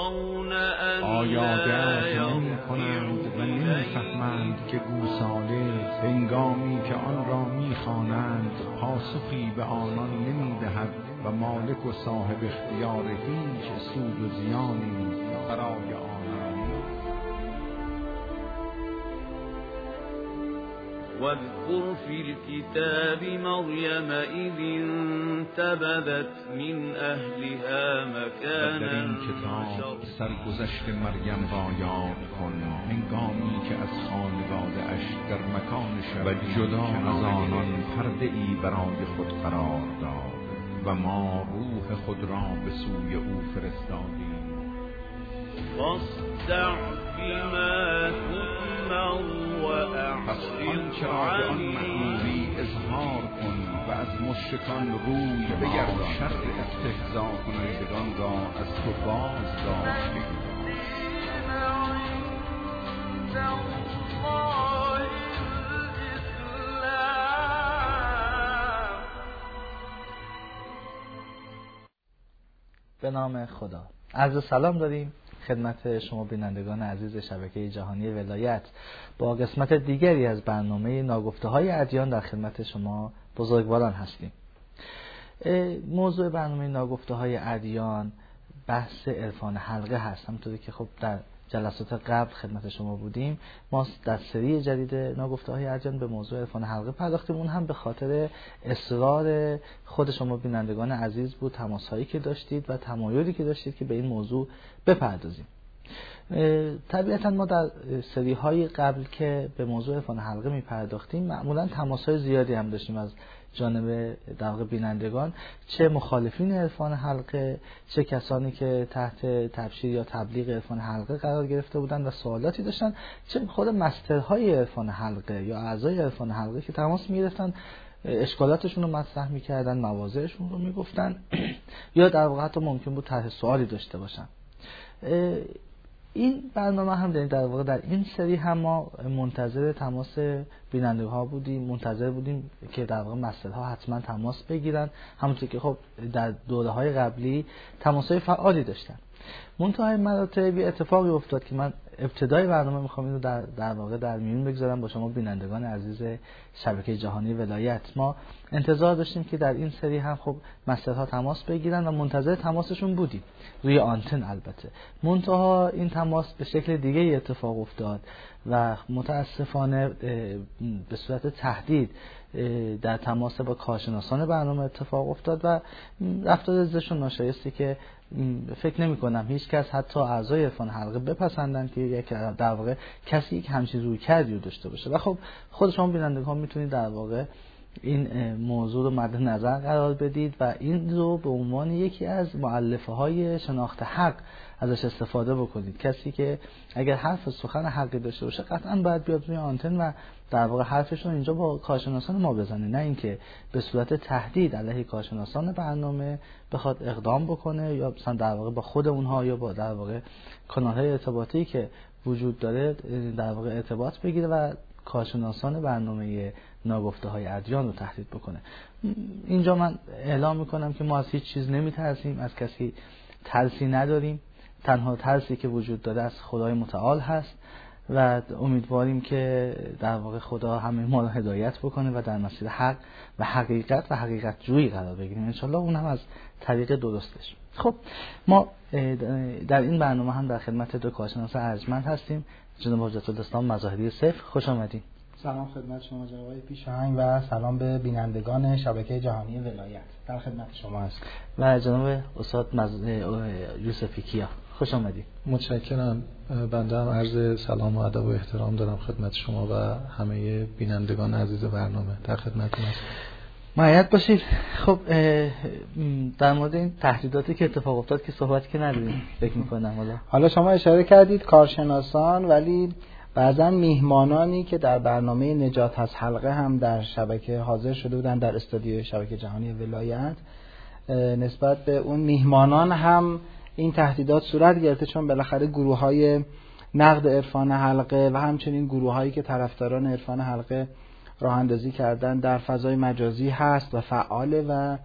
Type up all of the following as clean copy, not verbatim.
آیاده نمی کنند و نمی فهمند که گوساله هنگامی که آن را می خوانند پاسخی به آنان نمی دهد و مالک و صاحب اختیار هیچ سود و زیانی برای آنان. واذكر في الكتاب مريم إذ انتبذت من أهلها مكانا در این کتاب سرگذشت مریم را یاد کن هنگامی که از خانواده اش در مکان شب جدا از آنان پرده ای برای خود قرار داد و ما روح خود را به سوی او فرستادیم. فاصدع بما تؤمر پس آنچه را به آن مأموری اظهار کن و از مشرکان روی بگردان، شر استهزا کنندگان را از تو باز داشتیم. به نام خدا. عرض سلام داریم خدمت شما بینندگان عزیز شبکه جهانی ولایت. با قسمت دیگری از برنامه ناگفته‌های ادیان در خدمت شما بزرگواران هستیم. موضوع برنامه ناگفته‌های ادیان بحث عرفان حلقه هست. همونطوری که خب در جلسات قبل خدمت شما بودیم، ما در سری جدید ناگفته‌های ادیان به موضوع عرفان حلقه پرداختیم. اون هم به خاطر اصرار خود شما بینندگان عزیز بود، تماس‌هایی که داشتید و تمایلی که داشتید که به این موضوع بپردازیم. طبیعتاً ما در سری‌های قبل که به موضوع عرفان حلقه می‌پرداختیم معمولاً تماس‌های زیادی هم داشتیم از جانب در واقع بینندگان، چه مخالفین عرفان حلقه، چه کسانی که تحت تبشیر یا تبلیغ عرفان حلقه قرار گرفته بودند و سوالاتی داشتن، چه خود مسترهای عرفان حلقه یا اعضای عرفان حلقه که تماس می‌گرفتن، اشکالاتشون رو مطرح می‌کردن، مواضعشون رو می‌گفتن یا در واقع حتی ممکن بود طرح سوالی داشته باشن. این برنامه هم در واقع در این سری هم ما منتظر تماس بیننده ها بودیم، منتظر بودیم که در واقع مسئله حتما تماس بگیرن، همونطور که خب در دوره های قبلی تماس های فعالی داشتن. منتهای مراتب اتفاقی افتاد که من ابتدای برنامه میخوام این رو در واقع در میون بگذارم با شما بینندگان عزیز شبکه جهانی ولایت. ما انتظار داشتیم که در این سری هم خب مسئله تماس بگیرن و منتظر تماسشون بودیم، روی آنتن البته. منتها این تماس به شکل دیگه اتفاق افتاد و متاسفانه به صورت تهدید در تماس با کارشناسان برنامه اتفاق افتاد و رفتار زشت و ناشایستی که فکر نمی کنم هیچ کس حتی اعضای عرفان حلقه بپسندن که یک در واقع کسی یک همچین روی کردی رو داشته باشه. و خب خود شما بینندگان میتونید در واقع این موضوع رو مد نظر قرار بدید و این رو به عنوان یکی از مؤلفه های شناخت حق ازش استفاده بکنید. کسی که اگر حرف سخن حقی داشته باشه قطعا باید بیاد روی آنتن و در واقع حرفش رو اینجا با کارشناسان ما بزنه، نه اینکه به صورت تهدید علیه کارشناسان برنامه بخواد اقدام بکنه یا مثلا در واقع با خود اونها یا با در واقع کانال‌های ارتباطی که وجود داره در واقع ارتباط بگیره و کارشناسان برنامه ناگفته‌های ادیان رو تهدید بکنه. اینجا من اعلام میکنم که ما از هیچ چیز نمیترسیم، از کسی ترسی نداریم. تنها ترسی که وجود داره از خدای متعال هست و امیدواریم که در واقع خدا همه ما رو هدایت بکنه و در مسیر حق و حقیقت جویی قرار بگیریم انشالله، اون هم از طریق درستش. خب ما در این برنامه هم در خدمت دو کارشناس ارجمند هستیم، جناب حجت الاسلام مظاهری صفر. خوش آمدید. سلام خدمت شما جناب آقای پیشاهنگ و سلام به بینندگان شبکه جهانی ولایت. در خدمت شما هست. و جناب استاد یوسفی کیا. خوش آمدید. متشکرم. بنده هم عرض سلام و ادب و احترام دارم خدمت شما و همه بینندگان عزیز برنامه. در خدمتتون هستم. معید باشید. خب در مورد این تهدیداتی که اتفاق افتاد که صحبت که نداریم فکر می‌کنم. حالا شما اشاره کردید کارشناسان، ولی بعضا میهمانانی که در برنامه نجات از حلقه هم در شبکه حاضر شده بودن در استودیو شبکه جهانی ولایت، نسبت به اون میهمانان هم این تهدیدات صورت گرفته، چون بالاخره گروه‌های نقد عرفان حلقه و همچنین گروه‌هایی که طرفداران عرفان حلقه راه اندازی کردن در فضای مجازی هست و فعاله و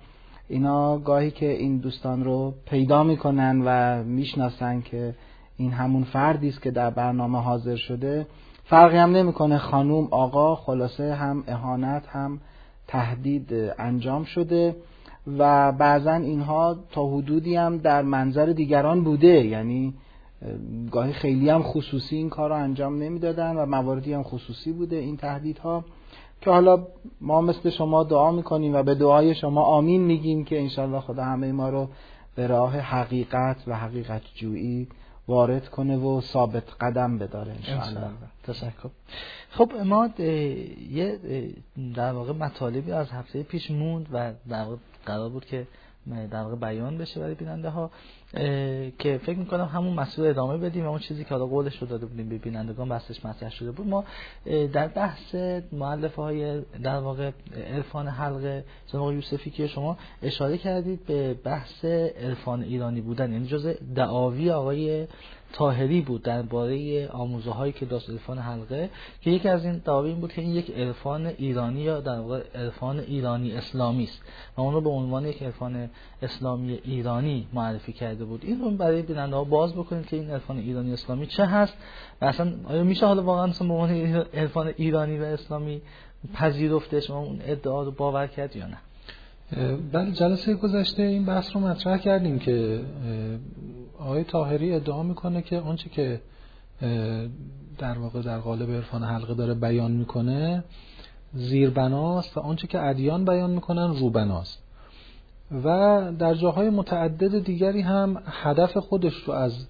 اینا گاهی که این دوستان رو پیدا میکنن و میشناسن که این همون فردی است که در برنامه حاضر شده، فرقی هم نمیکنه خانوم آقا، خلاصه هم اهانت هم تهدید انجام شده و بعضا اینها تا حدودی هم در منظر دیگران بوده، یعنی گاهی خیلی هم خصوصی این کار رو انجام نمیدادن و مواردی هم خصوصی بوده این تهدیدها، که حالا ما مثل شما دعا میکنیم و به دعای شما آمین میگیم که انشالله خدا همه ما رو به راه حقیقت و حقیقت جویی وارد کنه و ثابت قدم بداره انشالله. تشکر. خب ما یه در واقع مطالبی از هفته پیش موند و در واقع قرار بود که در واقع بیان بشه برای بیننده ها که فکر میکنم همون مسئله ادامه بدیم و اون چیزی که حالا قولش رو داده بودیم به بینندگان بحثش مطرح شده بود. ما در بحث مؤلفه های در واقع عرفان حلقه جناب یوسفی که شما اشاره کردید به بحث عرفان ایرانی بودن، یعنی جزء دعاوی آقای طاهری بود درباره آموزه هایی که داشت عرفان حلقه، که یکی از این دعاوی این بود که این یک عرفان ایرانی یا در واقع عرفان ایرانی اسلامی است و اون رو به عنوان یک عرفان اسلامی ایرانی معرفی کرده بود. این رو برای بیننده ها باز بکنید که این عرفان ایرانی اسلامی چه هست و اصلا آیا میشه حالا واقعا به عنوان عرفان ایرانی و اسلامی پذیرفته، شما اون ادعا رو باور کرد یا نه؟ بله، جلسه گذشته این بحث رو مطرح کردیم که آقای طاهری ادعا میکنه که آنچه که در واقع در قالب عرفان حلقه داره بیان میکنه زیربناست و آنچه که ادیان بیان میکنن روبناست و در جاهای متعدد دیگری هم هدف خودش رو از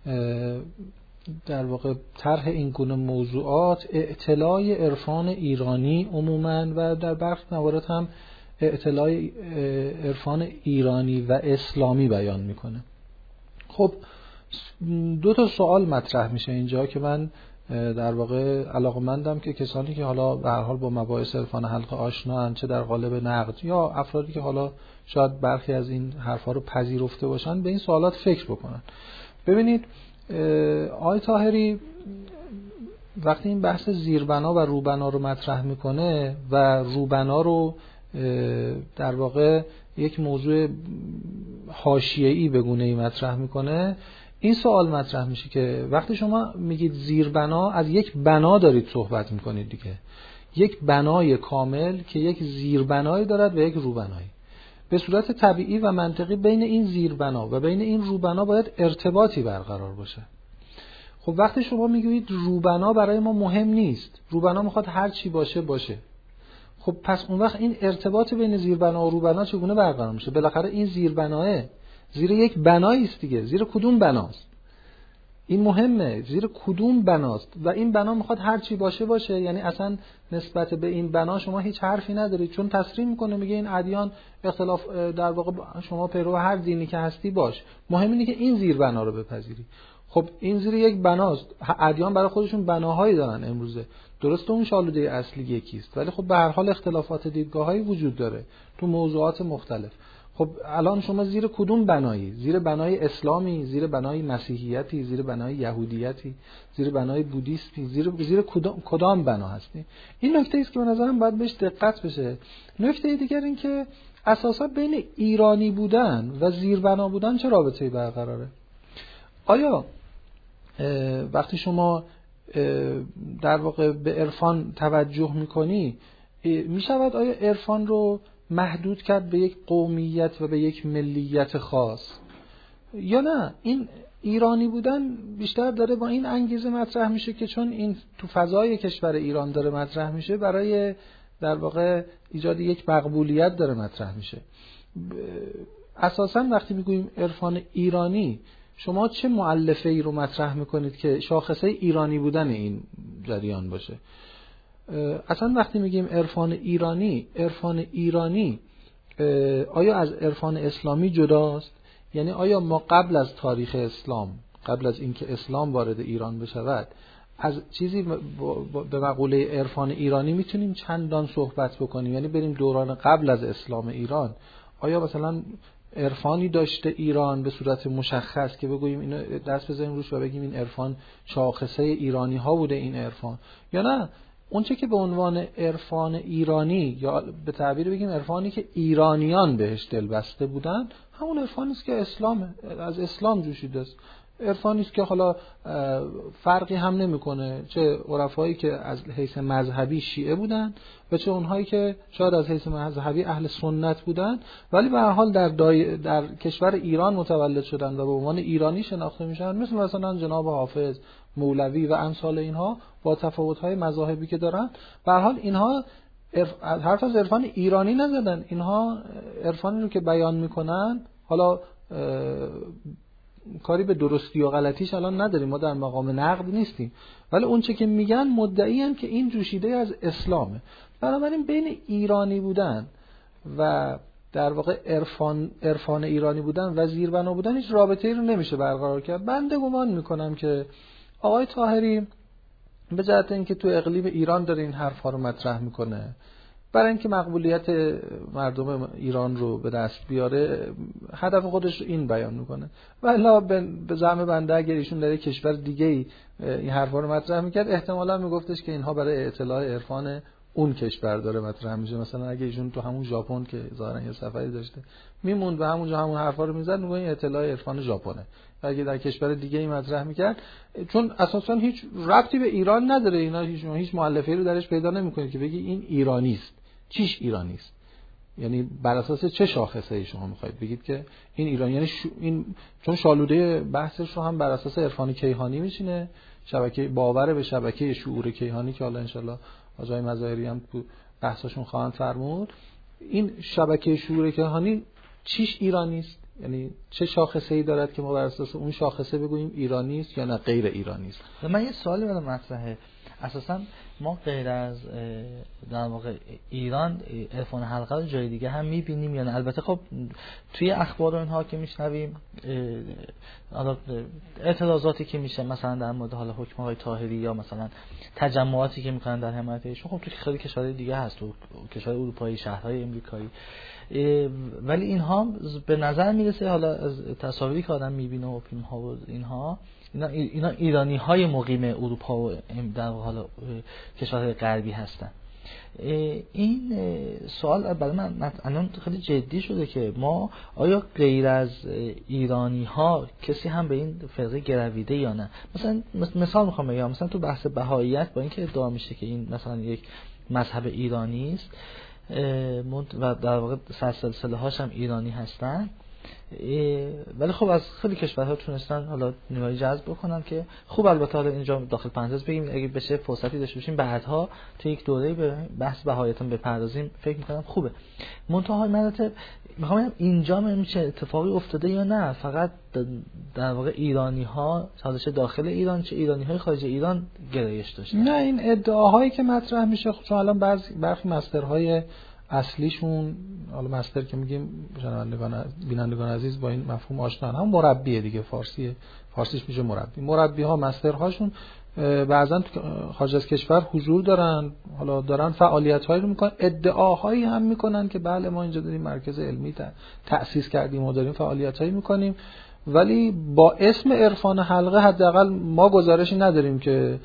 در واقع طرح این گونه موضوعات اعتلاع عرفان ایرانی عموماً و در برخی موارد هم اعتلاع عرفان ایرانی و اسلامی بیان میکنه. خب دو تا سوال مطرح میشه اینجا که من در واقع علاقه‌مندم که کسانی که حالا به هر حال با مباحث عرفان حلقه آشنان، چه در قالب نقد یا افرادی که حالا شاید برخی از این حرفا رو پذیرفته باشن، به این سوالات فکر بکنن. ببینید آقای طاهری وقتی این بحث زیربنا و روبنا رو مطرح میکنه و روبنا رو در واقع یک موضوع حاشیه‌ای به گونه‌ای مطرح میکنه، این سوال مطرح میشه که وقتی شما میگید زیربنا، از یک بنا دارید صحبت میکنید دیگه، یک بنای کامل که یک زیربنایی دارد و یک روبنایی. به صورت طبیعی و منطقی بین این زیربنا و بین این روبنا باید ارتباطی برقرار باشه. خب وقتی شما میگویید روبنا برای ما مهم نیست، روبنا میخواد هر چی باشه باشه، خب پس اون وقت این ارتباط بین زیربنا و روبنا چگونه برقرار میشه؟ بالاخره این زیربناه زیر یک بنایی است دیگه، زیر کدوم بناست؟ این مهمه، زیر کدوم بناست و این بنا میخواد هر چی باشه باشه، یعنی اصلا نسبت به این بنا شما هیچ حرفی ندارید، چون تصریح میکنه میگه این ادیان اختلاف در واقع شما پیرو هر دینی که هستی باش، مهم اینه که این زیر بنا رو بپذیری. خب این زیر یک بناست، ادیان برای خودشون بناهایی دارن امروزه، درسته اون شالوده اصلی یکیست ولی خب به هر حال اختلافات دیدگاهایی وجود داره تو موضوعات مختلف. خب الان شما زیر کدوم بنایی؟ زیر بنای اسلامی، زیر بنای مسیحیتی، زیر بنای یهودیتی، زیر بنای بودیستی، زیر کدام بنا هستی؟ این نکته است که به نظرم باید بهش دقت بشه. نکته دیگر این که اساسا بین ایرانی بودن و زیر بنا بودن چه رابطه‌ای برقراره؟ آیا وقتی شما در واقع به عرفان توجه میکنی میشود آیا عرفان رو محدود کرد به یک قومیت و به یک ملیت خاص یا نه؟ این ایرانی بودن بیشتر داره با این انگیزه مطرح میشه که چون این تو فضای کشور ایران داره مطرح میشه، برای در واقع ایجاد یک مقبولیت داره مطرح میشه. اساساً وقتی میگوییم عرفان ایرانی، شما چه مؤلفه ای رو مطرح میکنید که شاخصه ایرانی بودن این جریان باشه؟ اصلا وقتی میگیم عرفان ایرانی آیا از عرفان اسلامی جداست؟ یعنی آیا ما قبل از تاریخ اسلام، قبل از اینکه اسلام وارد ایران بشود، از چیزی به مقوله عرفان ایرانی میتونیم چندان صحبت بکنیم؟ یعنی بریم دوران قبل از اسلام ایران، آیا مثلا عرفانی داشته ایران به صورت مشخص که بگوییم اینو دست بزنیم روش و بگیم این عرفان شاخصه ایرانی ها بوده این عرفان، یا نه اونچه که به عنوان عرفان ایرانی یا به تعبیر بگیم عرفانی که ایرانیان بهش دلبسته بودن، همون عرفانی است که اسلامه، از اسلام جوشیده است. عرفانی است که حالا فرقی هم نمیکنه چه عرفایی که از حیث مذهبی شیعه بودن و چه اونهایی که شاید از حیث مذهبی اهل سنت بودن، ولی به هر حال در کشور ایران متولد شدن و به عنوان ایرانی شناخته میشن، مثلا جناب حافظ، مولوی و امثال اینها، با تفاوت‌های مذاهبی که دارن. به هر حال اینها حرف از عرفان ایرانی نزدن، اینها عرفانی رو که بیان میکنن، حالا کاری به درستی و غلطیش الان نداریم، ما در مقام نقد نیستیم، ولی اون چه که میگن مدعیان که این جوشیده از اسلامه. بنابراین بین ایرانی بودن و در واقع عرفان ایرانی بودن و زیربنا بودن هیچ رابطه‌ای رو نمیشه برقرار کرد. بنده گمان میکنم که آقای طاهری به جهت اینکه تو اقلیم ایران داره این حرفا رو مطرح میکنه، برای اینکه مقبولیت مردم ایران رو به دست بیاره، هدف خودش رو این بیان میکنه. والا به زعم بنده اگر ایشون در کشور دیگه‌ای این حرفا رو مطرح میکرد، احتمالاً میگفتش که اینها برای اطلاع عرفان اون کشور داره مطرح میشه. مثلا اگه ایشون تو همون ژاپن که ظاهرا یه سفری داشته میموند و همونجا همون حرفا رو میزد، میگه این اطلاع عرفان ژاپنه. اگه در کشور دیگه ای مطرح میکرد، چون اساسا هیچ ربطی به ایران نداره، اینا هیچ مؤلفه‌ای رو درش پیدا نمیکنید که بگی این ایرانی است. چیش ایرانی است؟ یعنی بر اساس چه شاخصه‌ای شما میخواید بگید که این ایرانی؟ یعنی این چون شالوده بحثش رو هم بر اساس عرفان کیهانی میشینه، شبکه باور به شبکه شعور کیهانی که حالا انشالله آقای مظاهری هم تو بحثشون خواهند فرمود. این شبکه شعور کیهانی چیش ایرانی است؟ یعنی چه شاخصه‌ای دارد که ما بر اساس اون شاخصه بگوییم ایرانی است یا نه غیر ایرانی است؟ من یه سوالی برام مطرحه. اساسا ما غیر از در واقع ایران عرفان حلقه رو جای دیگه هم می‌بینیم یا نه؟ البته خب توی اخبار و اینها که میشنویم، حالا اعتراضاتی که میشه مثلا در مورد حالا حکم آقای طاهری یا مثلا تجمعاتی که میکنن در حمایت ایشون، خب توی خیلی کشورهای دیگه هست، تو کشورهای اروپایی، شهرهای امریکایی، ولی اینها به نظر میرسه حالا از تصاویری که آدم میبینه و فیلم ها و اینا ایرانی های مقیم اروپا و در حالا کشورهای غربی هستن. این سوال برای من الان خیلی جدی شده که ما آیا غیر از ایرانی ها کسی هم به این فرقه گرویده یا نه؟ مثال میخوام بگم، مثلا تو بحث بهاییت با اینکه ادعا میشه که این مثلا یک مذهب ایرانی است و در واقع سلسله هاش هم ایرانی هستن، ولی خب از خیلی کشورها تونستن حالا نمایی جذب بکنن که خوب. البته حالا اینجا داخل پرانتز بگیم اگه بشه فرصتی داشته باشیم بعدها تو یک دوره به بحث بهاییتون بپردازیم، فکر میکنم خوبه. منتها مراتب میخوام بگم اینجا میشه اتفاقی افتاده یا نه فقط در واقع ایرانی ها چه داخل ایران چه ایرانی های خارج ایران گرایش داشتن؟ نه، این ادعاهایی که مطرح میشه چون الان برخی مسترهای اصلیشون، حالا مستر که میگیم بینندگان عزیز با این مفهوم آشنا، هم مربیه دیگه، فارسیش میشه مربی ها مسترهاشون بعضن خارج از کشور حضور دارن، حالا دارن فعالیت‌هایی رو میکنن، ادعاهایی هم میکنن که بله ما اینجا داریم مرکز علمی تأسیس کردیم و داریم فعالیت‌هایی میکنیم، ولی با اسم عرفان حلقه حداقل ما گزارشی نداریم که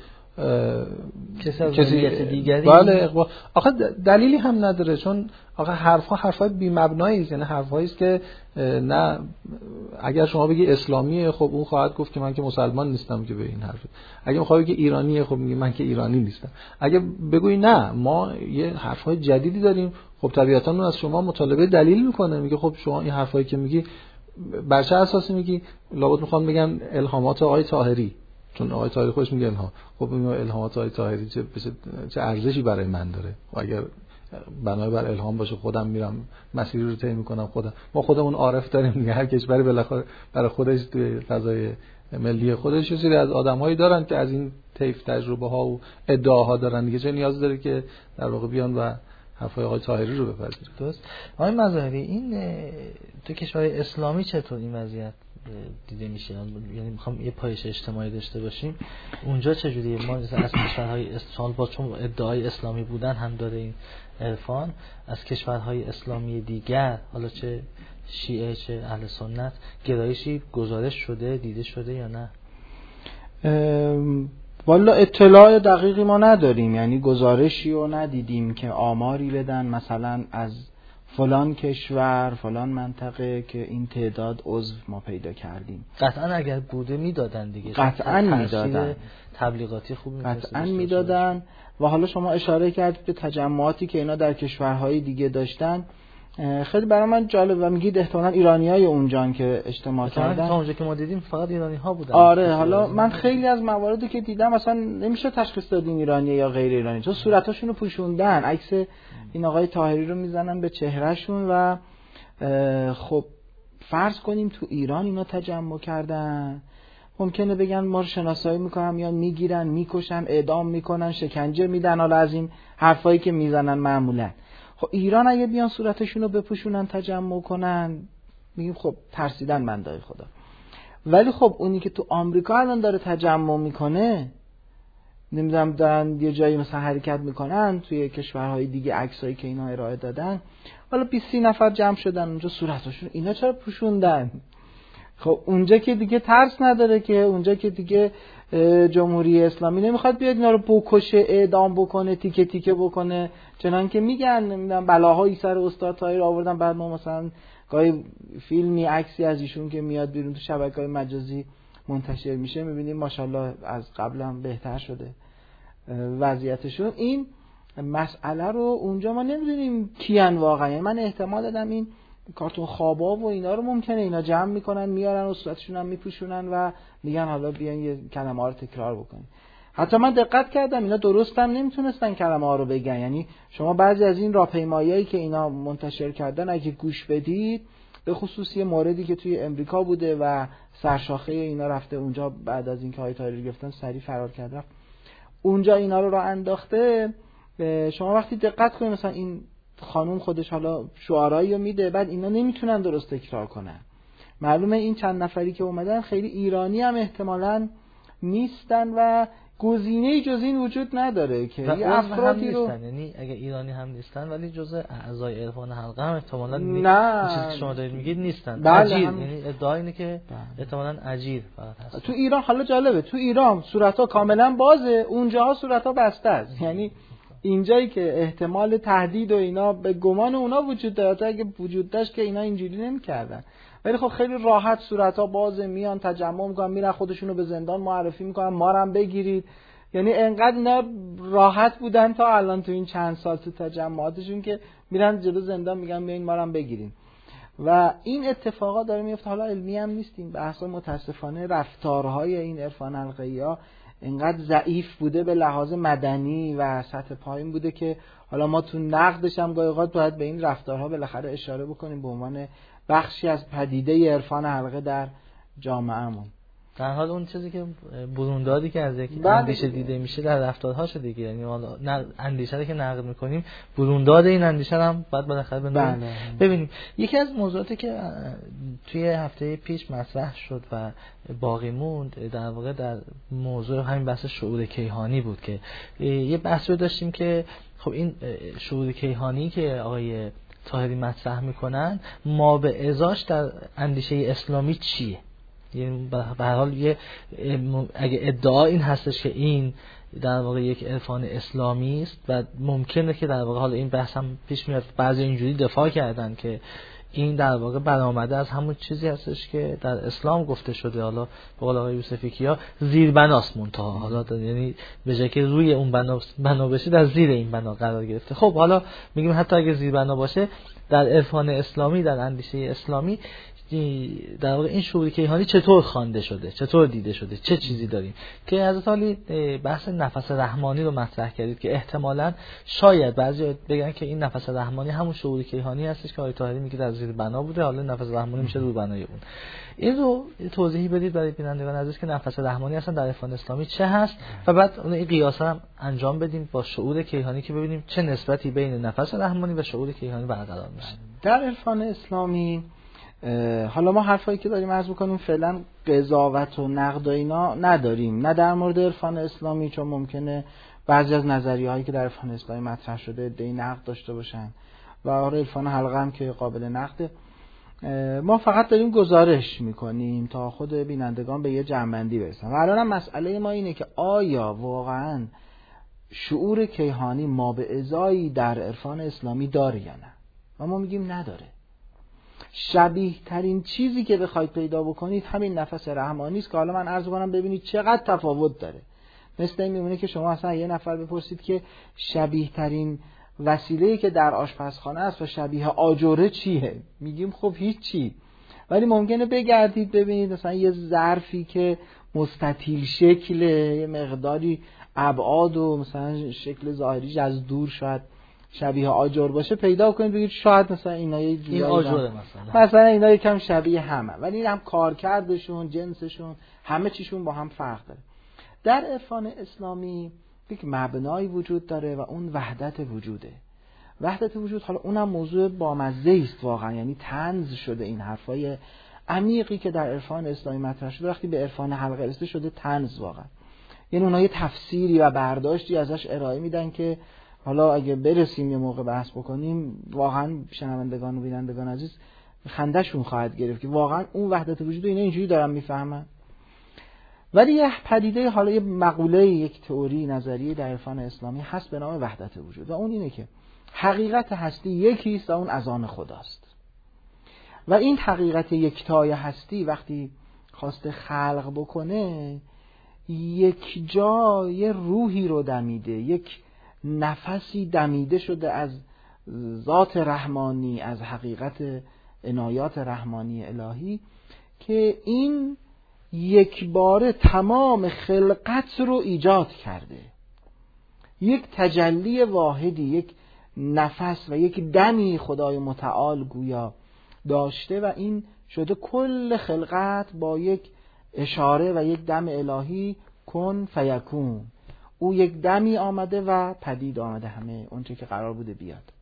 کسی دیگری. بله، آخه دلیلی هم نداره، چون آخه حرفای بی مبنایی است، یعنی حرفایی است که نه اگر شما بگی اسلامیه خب اون خواهد گفت که من که مسلمان نیستم که به این حرف، اگه میخوای بگی ایرانیه خب میگه من که ایرانی نیستم، اگه بگویی نه ما یه حرفای جدیدی داریم خب طبیعتاً اون از شما مطالبه دلیل میکنه، میگه خب شما این حرفایی که میگی بر چه اساسی میگی؟ لابد میخوام بگم الهامات آقای طاهری، چون آقای طاهری خودش میگه الهام، خب این الهامات آقای طاهری چه ارزشی برای من داره؟ و اگر بنای بر الهام باشه خودم میرم مسیری رو طی میکنم، ما خودمون عارف داریم دیگه، هر کشوری بالاخره برای خودش توی فضای ملی خودش یه سری از آدمایی دارن که از این طیف تجربه ها و ادعاها دارن دیگه، چه نیاز داره که در واقع بیان و حرفای آقای طاهری رو بپذیرن؟ درست. آقای مظاهری، این تو کشور اسلامی چطور این وضعیت دیده میشه؟ یعنی میخوام یه پایش اجتماعی داشته باشیم، اونجا چجوریه؟ ما از کشورهای اسلام با چون ادعای اسلامی بودن هم داره این عرفان، از کشورهای اسلامی دیگر حالا چه شیعه چه اهل سنت گرایشی گزارش شده دیده شده یا نه؟ والا اطلاع دقیقی ما نداریم، یعنی گزارشی رو ندیدیم که آماری بدن مثلا از فلان کشور فلان منطقه که این تعداد عضو ما پیدا کردیم. قطعا اگر بوده میدادن دیگه، قطعا میدادن، تبلیغاتی خوب قطعا میدادن. و حالا شما اشاره کردید به تجمعاتی که اینا در کشورهای دیگه داشتن، خیلی برای من جالب و میگید احتمالاً ایرانیای اونجان که اجتماع کردن. تا اونجا که ما دیدیم فقط ایرانی ها بودن. آره، حالا من خیلی از مواردی که دیدم اصلا نمیشه تشخیص داد این ایرانیه یا غیر ایرانی، چون صورتاشون رو پوشوندن، عکس این آقای طاهری رو میزنن به چهرهشون و خب فرض کنیم تو ایران اینا تجمع کردن، ممکنه بگن ما رو شناسایی میکنن یا میگیرن میکشن اعدام میکنن شکنجه میدن، حالا از این حرفایی که میزنن معمولا. خب ایران اگه بیان صورتشون رو بپوشونن تجمع کنن، میگیم خب ترسیدن بندای خدا. ولی خب اونی که تو آمریکا الان داره تجمع میکنه، نمیدونم دارن یه جایی مثلا حرکت میکنن توی کشورهای دیگه، عکسایی که اینا ارائه دادن، حالا 20-30 نفر جمع شدن اونجا صورتشون، اینا چرا پوشوندن؟ خب اونجا که دیگه ترس نداره، که اونجا که دیگه جمهوری اسلامی نمیخواد بیاد اینا رو بکشه اعدام بکنه تیکه تیکه بکنه، چنان که میگن نمیدونم بلاهایی سر استاد طاهر آوردن، بعد ما مثلا گاهی فیلمی عکسی از ایشون که میاد بیرون تو شبکه‌های مجازی منتشر میشه میبینیم ماشاءالله از قبل هم بهتر شده وضعیتشون. این مسئله رو اونجا ما نمیدونیم کیان واقعا. من احتمال دادم این کارتون خوابا و اینا رو ممکنه اینا جمع میکنن میارن و صورتشون هم میپوشونن و میگن حالا بیان یه کلمه ها رو تکرار بکنیم. حتی من دقت کردم اینا درست هم نمیتونستن کلمه ها رو بگن، یعنی شما بعضی از این راهپیماییایی که اینا منتشر کردن اگه گوش بدید، به خصوص یه موردی که توی امریکا بوده و سرشاخه اینا رفته اونجا، بعد از اینکه های طاهری گرفتن سریع فرار کرد رفت اونجا اینا رو راه انداخته. شما وقتی دقت کنید مثلا این خانوم خودش حالا شعارایی رو میده، بعد اینا نمیتونن درست تکرار کنن. معلومه این چند نفری که اومدن خیلی ایرانی هم احتمالاً نیستن و گزینه‌ای جز این وجود نداره که یه افرادی رو، یعنی اگه ایرانی هم نیستن ولی جزء اعضای عرفان حلقه هم احتمالاً نه چیزی که شما دارید میگید نیستن. بله اجیر، یعنی ادعا اینه که احتمالاً اجیر فقط هست. تو ایران حالا جالبه، تو ایران صورت‌ها کاملا بازه، اونجاها صورت‌ها بسته است. یعنی اینجایی که احتمال تهدید و اینا به گمان اونا وجود داره، تا اگه وجود داشت که اینا اینجوری نمی‌کردن. ولی خب خیلی راحت صورت‌ها بازه، میان تجمع می‌کنن، میرن خودشونو به زندان معرفی می‌کنن، ما رو هم بگیرید. یعنی انقدر اینا راحت بودن تا الان تو این چند سال تو تجمعاتشون که میرن جلو زندان میگن بیاین ما رو هم بگیرین. و این اتفاقات داره میفته. حالا علمی هم نیستیم، بحثا متاسفانه رفتارهای این عرفان حلقه‌ای‌ها اینقدر ضعیف بوده به لحاظ مدنی و سطح پایین بوده که حالا ما تو نقدش هم گاهی اوقات باید به این رفتارها بالاخره اشاره بکنیم به عنوان بخشی از پدیده عرفان حلقه در جامعهمون. در حال اون چیزی که بروندادی که از یک اندیشه دیده میشه در رفتارهاش دیگه، یعنی حالا اندیشه رو که نقد میکنیم برونداد این اندیشه هم باید بالاخره ببینیم. یکی از موضوعاتی که توی هفته پیش مطرح شد و باقی موند در واقع در موضوع همین بحث شعور کیهانی بود که یه بحث رو داشتیم که خب این شعور کیهانی که آقای طاهری مطرح میکنن ما به ازاش در اندیشه اسلامی چیه؟ یعنی به هر حال اگه ادعا این هستش که این در واقع یک عرفان اسلامی است و ممکنه که در واقع حالا این بحث هم پیش میاد، بعضی اینجوری دفاع کردن که این در واقع برآمده از همون چیزی هستش که در اسلام گفته شده، حالا به قول آقای یوسفی کیا زیربناست منتها، حالا یعنی به جای که روی اون بنا بشه در زیر این بنا قرار گرفته. خب حالا میگیم حتی اگه زیربنا باشه در عرفان اسلامی، در اندیشه اسلامی در واقع این شعور کیهانی چطور خوانده شده، چطور دیده شده، چه چیزی داریم که حضرت علی بحث نفس رحمانی رو مطرح کردید که احتمالاً شاید بعضی بگن که این نفس رحمانی همون شعور کیهانی هستش که آقای طاهری میگه در زیر بنا بوده، حالا نفس رحمانی میشه رو بنای اون. این رو توضیحی بدید برای بینندگان عزیز که نفس رحمانی اصلا در عرفان اسلامی چه هست و بعد اون این قیاس هم انجام بدیم با شعور کیهانی که ببینیم چه نسبتی بین نفس رحمانی و شعور کیهانی برقرار میشه. در عرفان اسلامی حالا ما حرفایی که داریم عرض می‌کنیم فعلا قضاوت و نقد و اینا نداریم، نه در مورد عرفان اسلامی، چون ممکنه بعضی از نظریه‌هایی که در عرفان اسلامی مطرح شده دی نقد داشته باشن و آره عرفان حلقه هم که قابل نقده. ما فقط داریم گزارش میکنیم تا خود بینندگان به یه جنبندی برسن. و الان مسئله ما اینه که آیا واقعا شعور کیهانی ما به ازایی در عرفان اسلامی داره یا نه؟ و ما میگیم نداره. شبیه ترین چیزی که بخواید پیدا بکنید همین نفس رحمانی است که حالا من عرض کنم ببینید چقدر تفاوت داره. مثل این میمونه که شما اصلا یه نفر بپرسید که شبیه ترین وسیله‌ای که در آشپزخانه است و شبیه آجره چیه؟ میگیم خب هیچی. ولی ممکنه بگردید ببینید مثلا یه ظرفی که مستطیل شکله، یه مقداری ابعاد و مثلا شکل ظاهریش از دور شاید شبیه آجر باشه پیدا کنید بگید شاید مثلا اینا یه جوری آجره مثلا اینا یکم شبیه همه، ولی این هم کارکردشون، جنسشون، همه چیشون با هم فرق داره. در عرفان اسلامی یک مبنایی وجود داره و اون وحدت وجوده. وحدت وجود حالا اونم موضوع بامزه است واقعا، یعنی طنز شده این حرفای عمیقی که در عرفان اسلامی مطرح شده وقتی به عرفان حلقه رسیده شده طنز واقعا. یعنی اونها یه تفسیری و برداشتی ازش ارائه میدن که حالا اگه برسیم یه موقع بحث بکنیم واقعا شنوندگان و بینندگان عزیز خنده‌شون خواهد گرفت که واقعا اون وحدت وجود اینا اینجوری دارن میفهمن. ولی یه پدیده، حالا یه مقوله، یک تئوری نظریه در عرفان اسلامی هست به نام وحدت وجود و اون اینه که حقیقت هستی یکی است و اون از آن خداست. و این حقیقت یکتای هستی وقتی خواسته خلق بکنه یک جای روحی رو دمیده، یک نفسی دمیده شده از ذات رحمانی، از حقیقت عنایات رحمانی الهی که این یک باره تمام خلقت رو ایجاد کرده. یک تجلی واحدی، یک نفس و یک دمی خدای متعال گویا داشته و این شده کل خلقت با یک اشاره و یک دم الهی کن فیکون. او یک دمی آمده و پدید آمده همه اونچه که قرار بوده بیاد.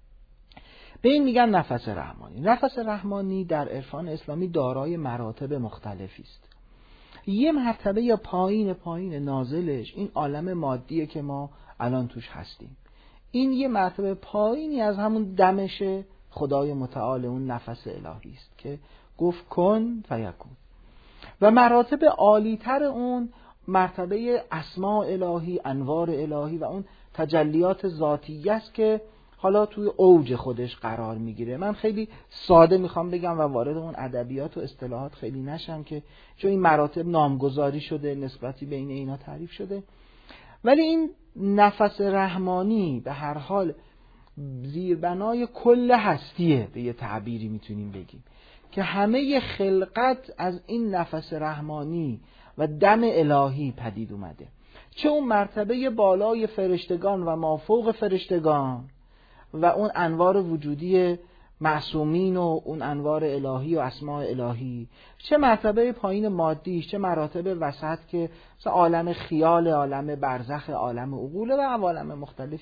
به این میگن نفس رحمانی. نفس رحمانی در عرفان اسلامی دارای مراتب مختلفی است. یه مرتبه یا پایین نازلش این عالم مادیه که ما الان توش هستیم. این یه مرتبه پایینی از همون دمش خدای متعال، اون نفس الهی است که گفت کن فیکون. و مراتب عالی‌تر اون مرتبه اسماء الهی، انوار الهی و اون تجلیات ذاتیه است که حالا توی اوج خودش قرار میگیره. من خیلی ساده میخوام بگم و وارد اون ادبیات و اصطلاحات خیلی نشم که چون این مراتب نامگذاری شده، نسبتی بین اینا تعریف شده. ولی این نفس رحمانی به هر حال زیربنای کل هستیه، به یه تعبیری میتونیم بگیم که همه خلقت از این نفس رحمانی و دم الهی پدید اومده. چه اون مرتبه بالای فرشتگان و مافوق فرشتگان و اون انوار وجودی معصومین و اون انوار الهی و اسماء الهی، چه مرتبه پایین مادیش، چه مراتب وسط که مثلا عالم خیال، عالم برزخ، عالم عقول و عوالم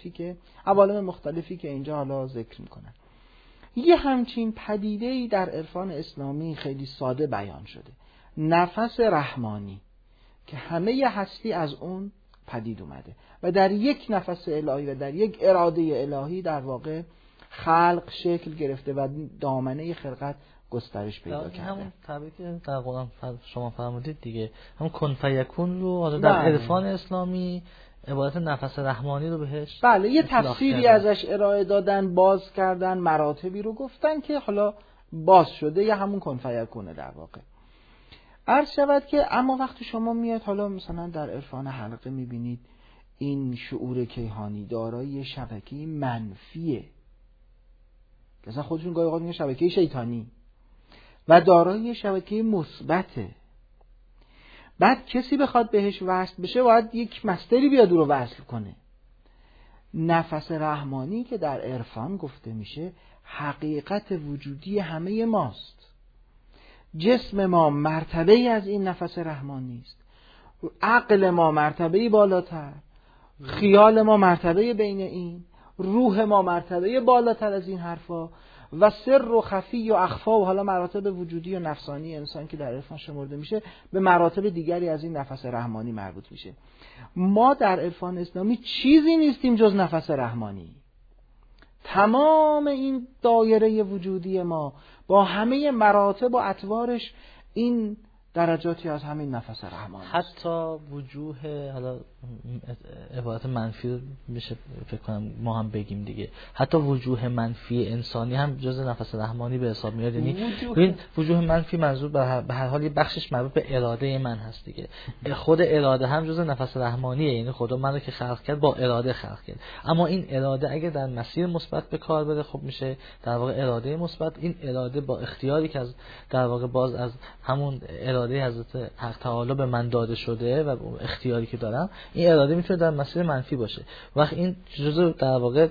مختلفی که اینجا حالا ذکر میکنن. یه همچین پدیده‌ای در عرفان اسلامی خیلی ساده بیان شده، نفس رحمانی که همه هستی از اون پدید اومده و در یک نفس الهی و در یک اراده الهی در واقع خلق شکل گرفته و دامنه خلقت گسترش پیدا کرده. همون تعبیری که در قرآن شما فرمودید دیگه، هم کن فیکون رو حالا در عرفان اسلامی عبارت نفس رحمانی رو بهش بله یه تفسیری ازش ارائه دادن، باز کردن، مراتبی رو گفتن که حالا باز شده یا همون کن فیکونه در واقع. عرض شود که اما وقتی شما میاد حالا مثلا در عرفان حلقه میبینید این شعور کیهانی دارای شبکه منفیه، مثلا خودشون گاهی اوقات میگن شبکه شیطانی، و دارای شبکه مثبته. بعد کسی بخواد بهش وصل بشه باید یک مستری بیاد او رو وصل کنه. نفس رحمانی که در عرفان گفته میشه حقیقت وجودی همه ماست. جسم ما مرتبه‌ای از این نفس رحمانی است، عقل ما مرتبه‌ای بالاتر، خیال ما مرتبه بین این، روح ما مرتبه بالاتر از این حرفا، و سر و خفی و اخفا و حالا مراتب وجودی و نفسانی انسان که در عرفان شمرده میشه به مراتب دیگری از این نفس رحمانی مربوط میشه. ما در عرفان اسلامی چیزی نیستیم جز نفس رحمانی. تمام این دایره وجودی ما با همه مراتب و اطوارش این درجاتی از همین نفس رحمان حتی وجوه، حالا عبارت منفی رو میشه فکر کنم ما هم بگیم دیگه، حتی وجوه منفی انسانی هم جز نفس رحمانی به حساب میاد. یعنی این وجوه منفی منظور به هر حال یه بخشش مربوط به اراده من هست دیگه. خود اراده هم جز نفس رحمانیه، یعنی خدا منو که خلق کرد با اراده خلق کرد. اما این اراده اگه در مسیر مثبت به کار بره خب میشه در واقع اراده مثبت. این اراده با اختیاری که از در واقع باز از همون اراده حضرت حق تعالی به من داده شده و اختیاری که دارم، این اراده میتونه در مسیر منفی باشه. وقت این جزء در واقع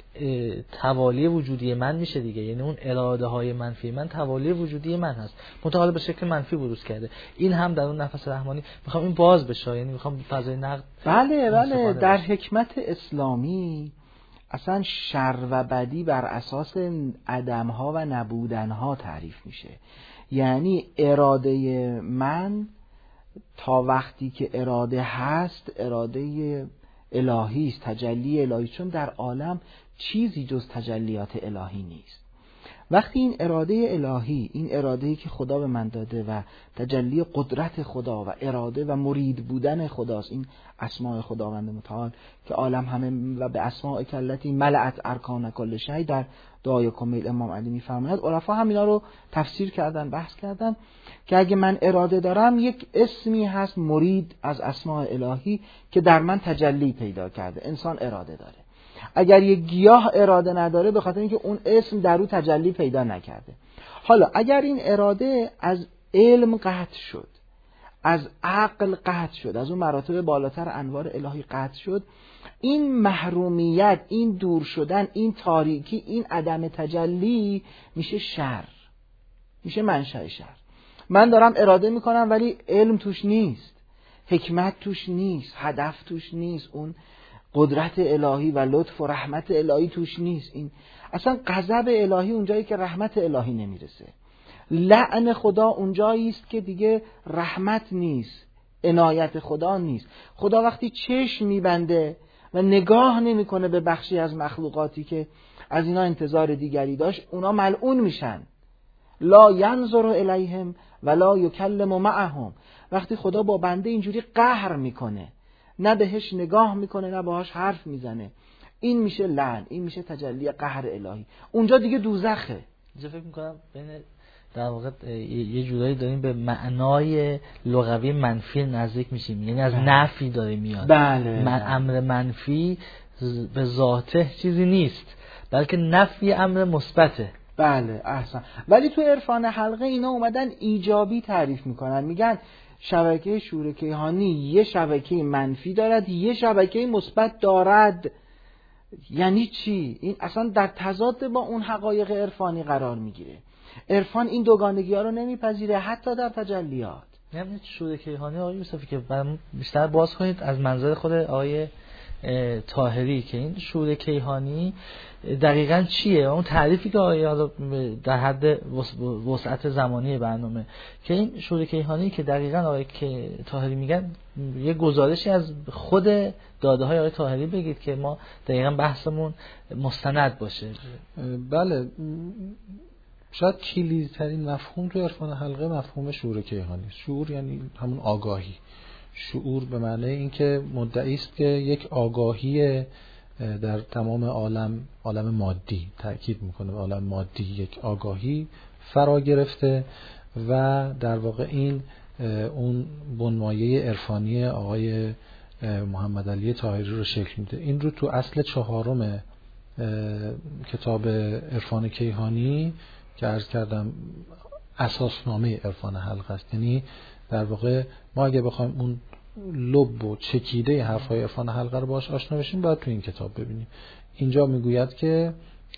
توالی وجودی من میشه دیگه، یعنی اون اراده های منفی من توالی وجودی من هست، متعال به شکل منفی بروز کرده. این هم در اون نفس رحمانی میخوام این باز بشه، یعنی میخوام فضای نقد. بله در حکمت اسلامی اصلا شر و بدی بر اساس عدمها و نبودنها تعریف میشه. یعنی اراده من تا وقتی که اراده هست اراده الهی است، تجلی الهی، چون در عالم چیزی جز تجلیات الهی نیست. وقتی این اراده الهی، این اراده‌ای که خدا به من داده و تجلی قدرت خدا و اراده و مرید بودن خداست، این اسماء خداوند متعال که عالم همه و به اسماء کلتی ملأت ارکان کل شیء در دعای کمیل امام علی میفرماید. عرفا همینا رو تفسیر کردن، بحث کردن که اگه من اراده دارم یک اسمی هست مرید از اسماء الهی که در من تجلی پیدا کرده. انسان اراده داره. اگر یک گیاه اراده نداره به خاطر اینکه اون اسم در او تجلی پیدا نکرده. حالا اگر این اراده از علم قطع شد، از عقل قطع شد، از اون مراتب بالاتر انوار الهی قطع شد، این محرومیت، این دور شدن، این تاریکی، این عدم تجلی میشه شر، میشه منشأ شر. من دارم اراده میکنم ولی علم توش نیست، حکمت توش نیست، هدف توش نیست، اون قدرت الهی و لطف و رحمت الهی توش نیست. این اصلا غضب الهی اونجایی که رحمت الهی نمیرسه، لعن خدا اونجایی است که دیگه رحمت نیست، عنایت خدا نیست. خدا وقتی چشم میبنده و نگاه نمیکنه به بخشی از مخلوقاتی که از اینا انتظار دیگری داشت، اونا ملعون میشن. لا ینظر الیهم ولا یکلم معهم. وقتی خدا با بنده اینجوری قهر میکنه، نه بهش نگاه میکنه نه باهاش حرف میزنه، این میشه لعن، این میشه تجلی قهر الهی. اونجا دیگه دوزخه. اینجا فکر میکنم بین در واقع یه جورایی داریم به معنای لغوی منفی نزدیک میشیم، یعنی از نفی داره میاد. امر منفی به ذاته چیزی نیست بلکه نفی امر مثبته. بله احسن. ولی تو عرفان حلقه اینا اومدن ایجابی تعریف میکنن، میگن شبکه شور کیهانی یه شبکه منفی دارد، یه شبکه مثبت دارد. یعنی چی؟ این اصلا در تضاد با اون حقایق عرفانی قرار میگیره. عرفان این دوگانگی ها رو نمیپذیره حتی در تجلیات. یعنی شور کیهانی آقای یوسفی که بیشتر باز کنید از منظر خود آقای طاهری که این شور کیهانی دقیقاً چیه؟ اون تعریفی که آقای در حد وسعت زمانی برنامه که این شور کیهانی که دقیقاً آقای طاهری میگن یه گزارشی از خود داده های آقای طاهری بگید که ما دقیقاً بحثمون مستند باشه. بله، شاید کلیدترین مفهوم تو عرفان حلقه مفهوم شعور کیهانی. شعور یعنی همون آگاهی. شعور به معنی اینکه مدعی است که یک آگاهی در تمام عالم مادی، تأکید میکنه عالم مادی یک آگاهی فرا گرفته و در واقع این اون بنمایه عرفانی آقای محمد علی طاهری رو شکل میده. این رو تو اصل 4 کتاب عرفان کیهانی که عرض کردم اساسنامه عرفان حلقه است. یعنی در واقع ما اگه بخوایم اون لب و چکیده حرفای عرفان حلقه رو باهاش آشنا بشیم باید تو این کتاب ببینیم. اینجا میگوید که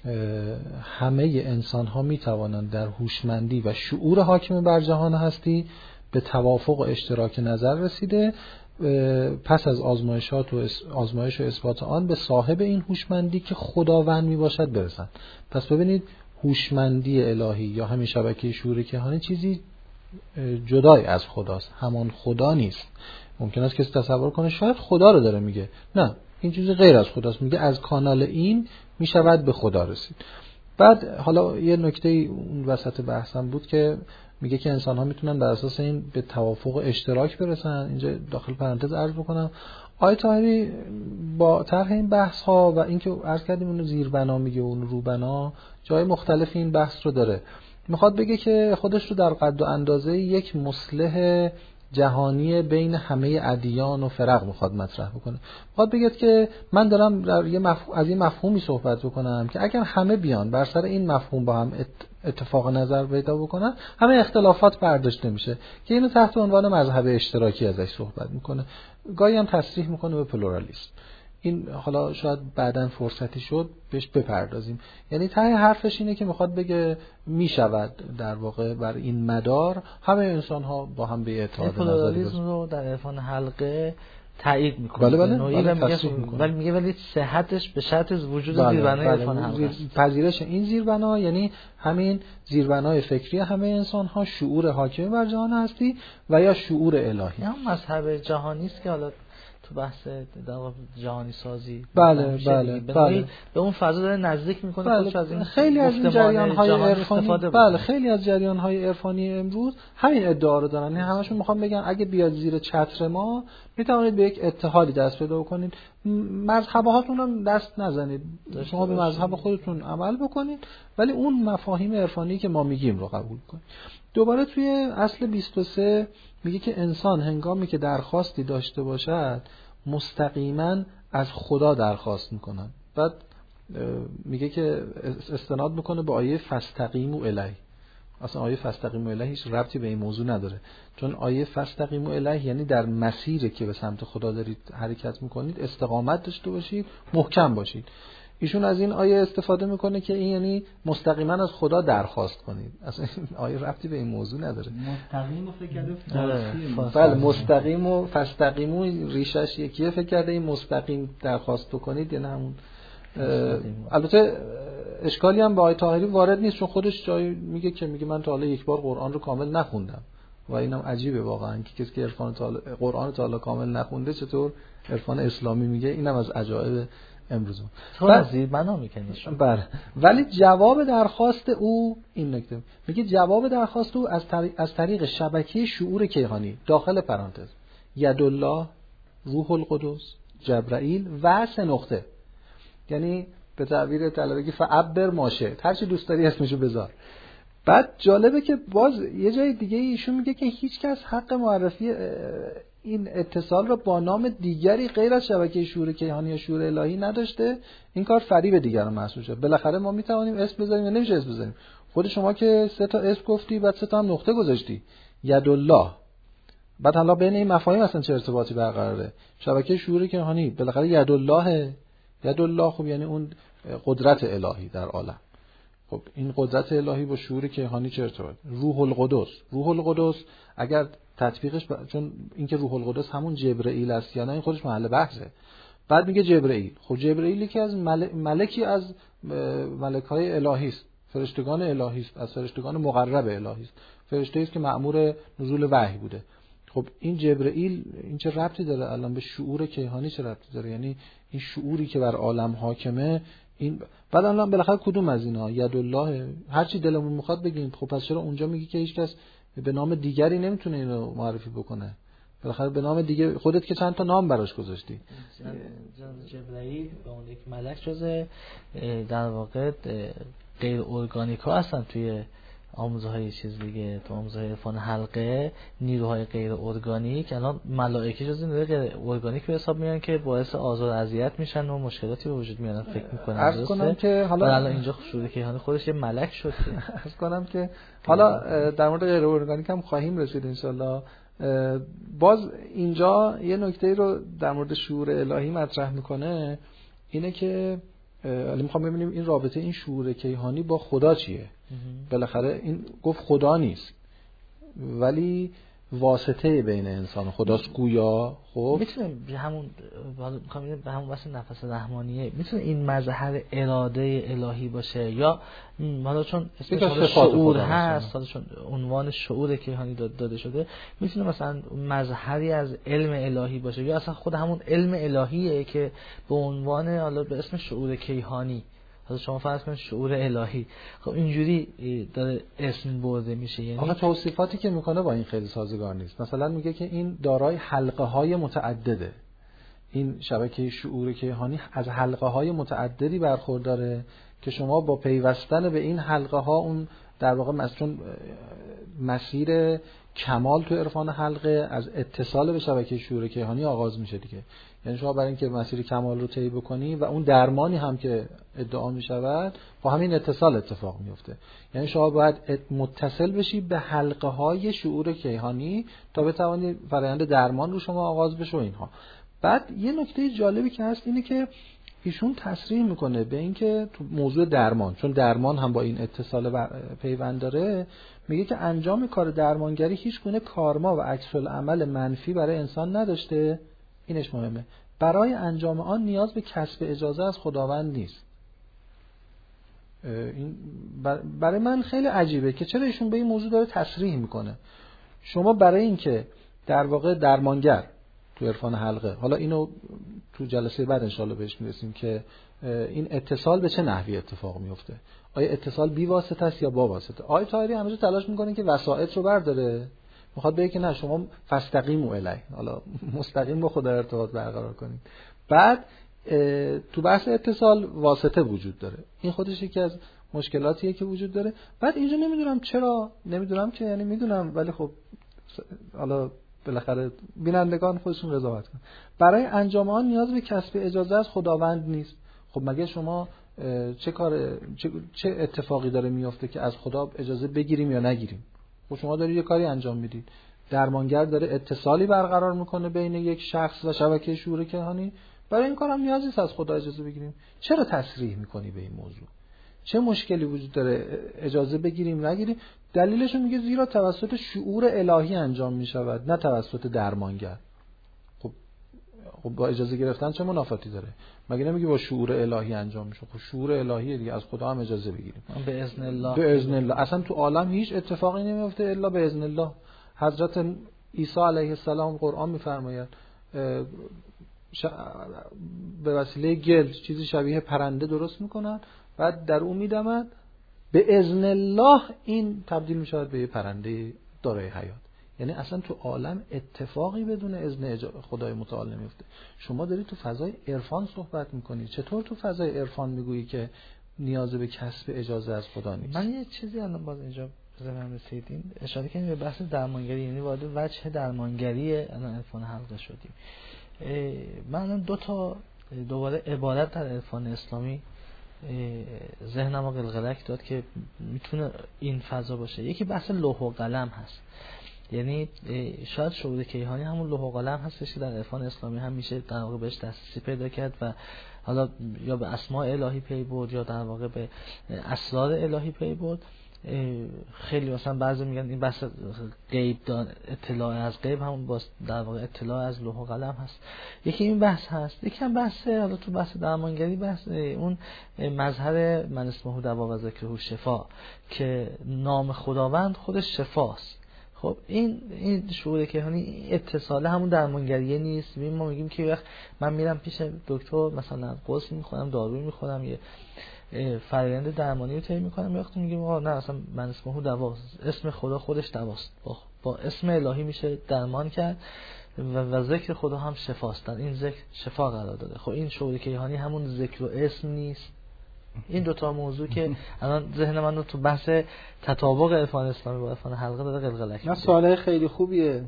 همه انسان ها میتوانند در هوشمندی و شعور حاکم بر جهان هستی به توافق و اشتراک نظر رسیده، پس از آزمایش و اثبات آن به صاحب این هوشمندی که خداوند می باشد برسند. پس ببینید هوشمندی الهی یا همین شبکه شعور کیهانی چیزی جدای از خداست، همان خدا نیست. ممکن است کسی تصور کنه شاید خدا رو داره میگه، نه، این چیزی غیر از خداست. میگه از کانال این میشود به خدا رسید. بعد حالا یه نکته اون وسط بحثم بود که میگه که انسان ها میتونن بر اساس این به توافق اشتراک برسن. اینجا داخل پرانتز عرض بکنم آیه طاهری با طرح این بحث ها و اینکه عرض کردیم اون زیربنا میگه و اون روبنا جای مختلفی این بحث رو داره، میخواد بگه که خودش رو در قد و اندازه یک مصلح جهانی بین همه ادیان و فرق میخواد مطرح بکنه. میخواد بگه که من دارم در از یه مفهومی صحبت بکنم که اگر همه بیان بر سر این مفهوم با هم اتفاق نظر پیدا بکنن، همه اختلافات برداشته میشه، که اینو تحت عنوان مذهب اشتراکی ازش صحبت میکنه. گاهی هم تصریح میکنه به پلورالیسم. این حالا شاید بعداً فرصتی شد بهش بپردازیم. یعنی ته حرفش اینه که میخواد بگه میشود در واقع بر این مدار همه انسان ها با هم به اتحاد نظری برسن. پلورالیسم رو در عرفان حلقه تایید میکنه. بله میگه ولی صحتش به شرط وجود زیربنای عرفان حلقه است. پذیرش این زیربنا یعنی همین زیربنای فکری همه انسان ها، شعور حاکم بر جهان هستی و یا شعور الهی. هم مذهب جهانی است که حالا تو بحث جهانی سازی بله به اون فضا داره نزدیک میکنه. خودش از این خیلی از این جریان‌های عرفانی خیلی از جریان‌های عرفانی امروز همین ادعا رو دارن. یعنی همشون میخوان بگن اگه بیاد زیر چتر ما میتونید به یک اتحادی دست پیدا کنید، مذهب‌هاتون هم دست نزنید، شما به مذهب خودتون عمل بکنید ولی اون مفاهیم عرفانی که ما میگیم رو قبول کنید. دوباره توی اصل 23 میگه که انسان هنگامی که درخواستی داشته باشد مستقیما از خدا درخواست میکنن. بعد میگه که استناد میکنه به آیه فاستقیموا الیه. اصلا آیه فاستقیموا الیه هیچ ربطی به این موضوع نداره، چون آیه فاستقیموا الیه یعنی در مسیری که به سمت خدا دارید حرکت میکنید استقامت داشته باشید، محکم باشید. ایشون از این آیه استفاده میکنه که این یعنی مستقیما از خدا درخواست کنید. اصلا آیه ربطی به این موضوع نداره. مستقیم فکر کرده فارسی. بله مستقیم و فاستقیم ریشش یکیه، فکر کرده این مستقیم درخواست بکنید یعنی همون. البته اشکالی هم به آیه طاهری وارد نیست، چون خودش جایی میگه که میگه من تا حالا یک بار قرآن رو کامل نخوندم و اینم عجیبه واقعا که کسی که قرآن تا حالا کامل نخونده چطور عرفان اسلامی میگه. اینم از عجایب امروز. زیربنا میکنیش. بله. ولی جواب درخواست او این نکته میگه جواب درخواست او از طریق شبکه شعور کیهانی داخل پرانتز یدالله، روح القدس، جبرائیل و 3 نقطه، یعنی به تعبیر طلبگی فعبر ماشه، هر چی دوست داری اسمشو بذار. بعد جالبه که باز یه جای دیگه ایشون میگه که هیچ کس حق معرفی این اتصال را با نام دیگری غیر از شبکه شعور کیهانی یا شعور الهی نداشته. این کار فریب دیگران محسوب شده. بالاخره ما میتوانیم اسم بذاریم یا نمیشه اسم بذاریم. خود شما که 3 تا اسم گفتی بعد 3 تا هم نقطه گذاشتی، یدالله. بعد حالا بین این مفاهیم اصلا چه ارتباطی برقراره؟ شبکه شعور کیهانی بالاخره یدالله. یدالله خب یعنی اون قدرت الهی در عالم. خب این قدرت الهی با شعور کیهانی چه ارتباطی؟ روح القدس. روح القدس اگر تطبیقش چون اینکه روح القدس همون جبرئیل است یا نه این خودش محل بحثه. بعد میگه جبرئیل. خب جبرئیلی که از ملکی از ملک‌های الهی است، فرشتگان الهی است، از فرشتگان مقرب الهی است، فرشته‌ای است که مأمور نزول وحی بوده. خب این جبرئیل این چه ربطی داره الان به شعور کیهانی؟ چه ربطی داره؟ یعنی این شعوری که بر عالم حاکمه این بعد الان بالاخره کدوم از اینا یدالله هر چی دلمون میخواد بگیم. خب پس چرا اونجا میگی که هیچ کس به نام دیگری نمیتونه اینو معرفی بکنه؟ بالاخره به نام دیگه خودت که چند تا نام براش گذاشتی. جبرائیل به اون یک ملک جزء در واقع غیر ارگانیکا هستن توی آموزهای چیز دیگه، تو آموزهای عرفان حلقه نیروهای غیر ارگانیک الان ملائکه جزء نیروهای غیر ارگانیک به حساب میان که باعث آزار و اذیت میشن و مشکلاتی به وجود میارن. فکر میکنم عرض کنم که حالا الان اینجا شعور کیهانی خودش یه ملک شد. عرض کنم که حالا در مورد غیر ارگانیک هم خواهیم رسید ان شاءالله. باز اینجا یه نکته رو در مورد شعور الهی مطرح میکنه، اینه که میخوام ببینیم این رابطه این شعور کیهانی با خدا چیه. بالاخره این گفت خدا نیست ولی واسطه بین انسان و خداست گویا. خب میتونه به همون به همون واسه نفس رحمانیه میتونه این مظهر اراده الهی باشه یا حالا چون اسمش شعور هست، حالا چون عنوان شعور کیهانی داده شده میتونه مثلا مظهری از علم الهی باشه یا اصلا خود همون علم الهیه که به عنوان حالا به اسم شعور کیهانی حالا شما فرض کنید شعور الهی، خب اینجوری داره اسم برده میشه. یعنی آخه توصیفاتی که میکنه با این خیلی سازگار نیست. مثلا میگه که این دارای حلقه های متعدده، این شبکه شعور کیهانی از حلقه های متعددی برخورداره که شما با پیوستن به این حلقه ها اون در واقع چون مسیر کمال تو عرفان حلقه از اتصال به شبکه شعور کیهانی آغاز میشه دیگه. یعنی شما برای اینکه مسیر کمال رو طی بکنی و اون درمانی هم که ادعا میشود با همین اتصال اتفاق میفته. یعنی شما باید متصل بشی به حلقه های شعور کیهانی تا بتوانی فرآیند درمان رو شما آغاز بشه و اینها. بعد یه نکته جالبی که هست اینه که ایشون تصریح میکنه به اینکه تو موضوع درمان، چون درمان هم با این اتصال پیوند داره، میگه که انجام کار درمانگری هیچ گونه کارما و عکس العمل منفی برای انسان نداشته. اینش مهمه. برای انجام آن نیاز به کسب اجازه از خداوند نیست. این برای من خیلی عجیبه که چرا ایشون به این موضوع داره تصریح میکنه. شما برای اینکه در واقع درمانگر تو عرفان حلقه، حالا اینو تو جلسه بعد انشالله بهش میرسیم که این اتصال به چه نحوی اتفاق میفته، آیا اتصال بی واسطه است یا با واسطه. آیه طاهری همیشه تلاش میکنه که وسائط رو برداره، میخواد بگه که نه شما فاستقیموا الیه، حالا مستقیم با خدا ارتباط برقرار کنید. بعد تو بحث اتصال واسطه وجود داره، این خودش یکی از مشکلاتیه که وجود داره. بعد اینجا نمیدونم چرا، نمیدونم که یعنی میدونم ولی خب حالا بالاخره بینندگان خودشون قضاوت کنن. برای انجام آن نیاز به کسب اجازه از خداوند نیست. خب مگه شما چه اتفاقی داره میفته که از خدا اجازه بگیریم یا نگیریم؟ خب شما دارید یه کاری انجام میدید، درمانگر داره اتصالی برقرار میکنه بین یک شخص و شبکه شعور کیهانی، برای این کارم نیازی نیست از خدا اجازه بگیریم. چرا تصریح میکنی به این موضوع؟ چه مشکلی وجود داره اجازه بگیریم نگیریم؟ دلیلش میگه زیرا توسط شعور الهی انجام میشود نه توسط درمانگر. خب با اجازه گرفتن چه منافاتی داره؟ مگه نمیگه با شعور الهی انجام میشه؟ خب شعور الهی دیگه، از خدا هم اجازه بگیریم. به اذن الله. به اذن الله. اصلا تو عالم هیچ اتفاقی نمیفته الا به اذن الله. حضرت عیسی علیه السلام قرآن میفرماید به وسیله گل چیزی شبیه پرنده درست میکنن، بعد در اون میدمن، به اذن الله این تبدیل میشود به پرنده دارای حیات. یعنی اصلا تو عالم اتفاقی بدون اذن خدای متعال نمیفته. شما داری تو فضای عرفان صحبت میکنی، چطور تو فضای عرفان میگویی که نیاز به کسب اجازه از خدا نیست؟ من یه چیزی الان باز اینجا بزنم رسیدین اشاره کنیم به بحث درمانگری، یعنی وارد وجه درمانگری الان عرفان حلقه شدیم. من الان دوباره عبارت در عرفان اسلامی ذهنم رو قلقلک داد که میتونه این فضا باشه. یکی بحث لوح و قلم هست، یعنی شاید شعور کیهانی همون لوح و قلم هستش که در عرفان اسلامی هم میشه در واقع بهش دسترسی پیدا کرد و حالا یا به اسماء الهی پی برد یا در واقع به اسرار الهی پی برد. خیلی مثلا بعضی میگن این بحث غیب اطلاع از غیب همون باز در واقع اطلاع از لوح و قلم هست. یکی این بحث هست. یکی هم بحث حالا تو بحث درمانگری بحث اون مظهر من اسمه دوا و ذکره شفا که نام خداوند خودش شفاست. خب این شعور کیهانی اتصاله همون درمانگریه نیست. ما میگیم که وقت من میرم پیش دکتر مثلا قرص میخورم، دارویی میخورم، یه فرآیند درمانی رو طی میکنم، وقتی میگیم نه اصلا من اسمه دوا، اسم خدا خودش دواست، با اسم الهی میشه درمان کرد و ذکر خدا هم شفاست، این ذکر شفا قرار داده. خب این شعور کیهانی همون ذکر و اسم نیست. این دوتا موضوع که الان ذهن من رو تو بحث تطابق عرفان اسلامی با عرفان حلقه داره قلقلک میده. سوال خیلی خوبیه.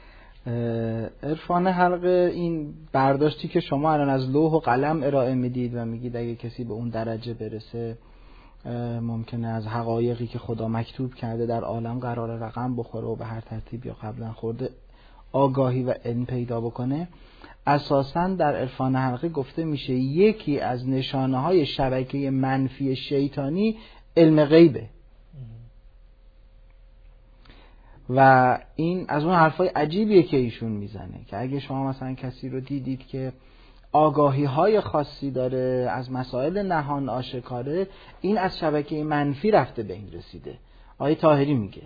عرفان حلقه این برداشتی که شما الان از لوح و قلم ارائه میدید و میگید اگه کسی به اون درجه برسه ممکنه از حقایقی که خدا مکتوب کرده در عالم قرار رقم بخوره و به هر ترتیب یا قبلا خورده آگاهی و علم پیدا بکنه، اساساً در عرفان حلقه گفته میشه یکی از نشانه های شبکه منفی شیطانی علم غیبه. و این از اون حرفای عجیبیه که ایشون میزنه که اگه شما مثلا کسی رو دیدید که آگاهی های خاصی داره از مسائل نهان آشکاره، این از شبکه منفی رفته به این رسیده. آیه طاهری میگه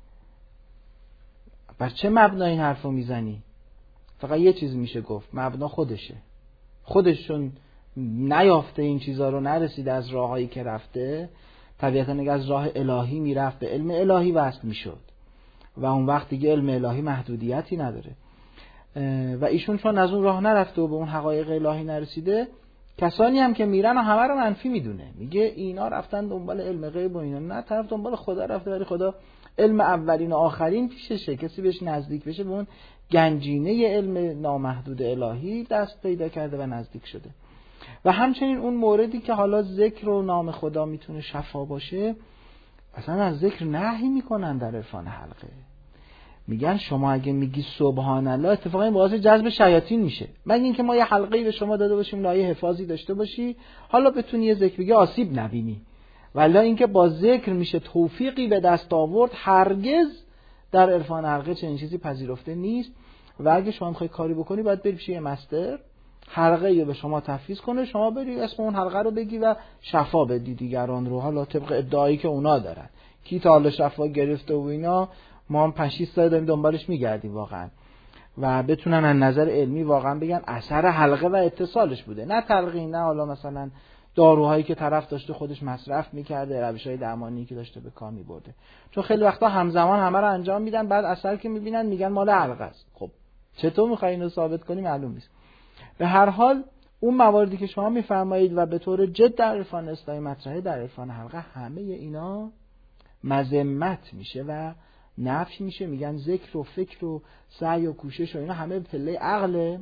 بر چه مبنا این حرفو میزنی؟ فقط یه چیز میشه گفت، مبنا خودشه. خودشون نیافته این چیزا رو، نرسیده از راههایی که رفته، طبیعتاً اگه از راه الهی میرفت به علم الهی وصل میشد و اون وقت دیگه علم الهی محدودیتی نداره. و ایشون چون از اون راه نرفته و به اون حقایق الهی نرسیده، کسانی هم که میرن و همه رو منفی میدونه، میگه اینا رفتن دنبال علم غیب و اینا، نه، طرف دنبال خدا رفته، ولی خدا علم اولین و آخرین پیششه، کسی بهش نزدیک بشه به اون گنجینه علم نامحدود الهی دست پیدا کرده و نزدیک شده. و همچنین اون موردی که حالا ذکر و نام خدا میتونه شفا باشه، اصلا از ذکر نهی میکنن در عرفان حلقه. میگن شما اگه میگی سبحان الله، اتفاقا این باعث جذب شیاطین میشه، مگه اینکه ما یه حلقه‌ای به شما داده باشیم، لایه حفاظی داشته باشی، حالا بتونی یه ذکر بگی آسیب نبینی. ولی اینکه با ذکر میشه توفیقی به دست آورد، هرگز در عرفان حلقه چنین چیزی پذیرفته نیست. و اگه شما میخوای کاری بکنی، باید بری پیش یه مستر، حلقه‌ای رو به شما تفویض کنه، شما بری اسم اون حلقه رو بگی و شفا بدی دیگران رو، حالا طبق ادعایی که اونا دارن. کی تا حالا شفا گرفته و اینا، ما هم 5-6 سال داریم دنبالش میگردیم واقعا، و بتونن از نظر علمی واقعا بگن اثر حلقه و اتصالش بوده، نه تلقین، نه حالا مثلا داروهایی که طرف داشته خودش مصرف میکرده، روش‌های درمانی که داشته به کار میبرده. چون خیلی وقتا همزمان همه رو انجام میدن، بعد اثر که میبینن میگن مال حلقه است. خب چطور میخوای اینو ثابت کنی؟ معلوم نیست. به هر حال اون مواردی که شما میفرمایید و به طور جد در عرفان اسلامی مطرحه، در عرفان حلقه همه اینا مذمت میشه و نفی میشه. میگن ذکر و فکر و سعی و کوشش و اینا همه پله عقله،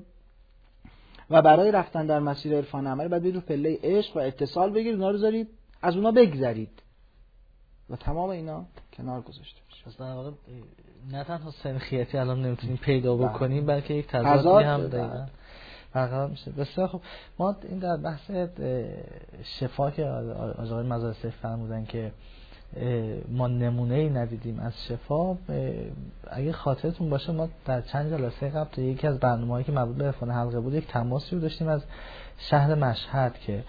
و برای رفتن در مسیر عرفان عملی باید برید پله عشق و اتصال بگیرید، اونا رو بذارید، از اونا بگذرید و تمام اینا کنار گذاشته بشه. اصلا واقعا نه تنها سنخیتی الان نمیتونیم پیدا بکنیم، بلکه یک تضادی هم دقیقاً برقرار میشه. بسیار خوب. ما این در بحث شفا که آقای مزارسه فرمودن که ما نمونه‌ای ندیدیم از شفا، اگه خاطرتون باشه ما در چند جلسه قبل تو یکی از برنامه‌هایی که مربوط به عرفان حلقه بود یک تماسی رو داشتیم از شهر مشهد که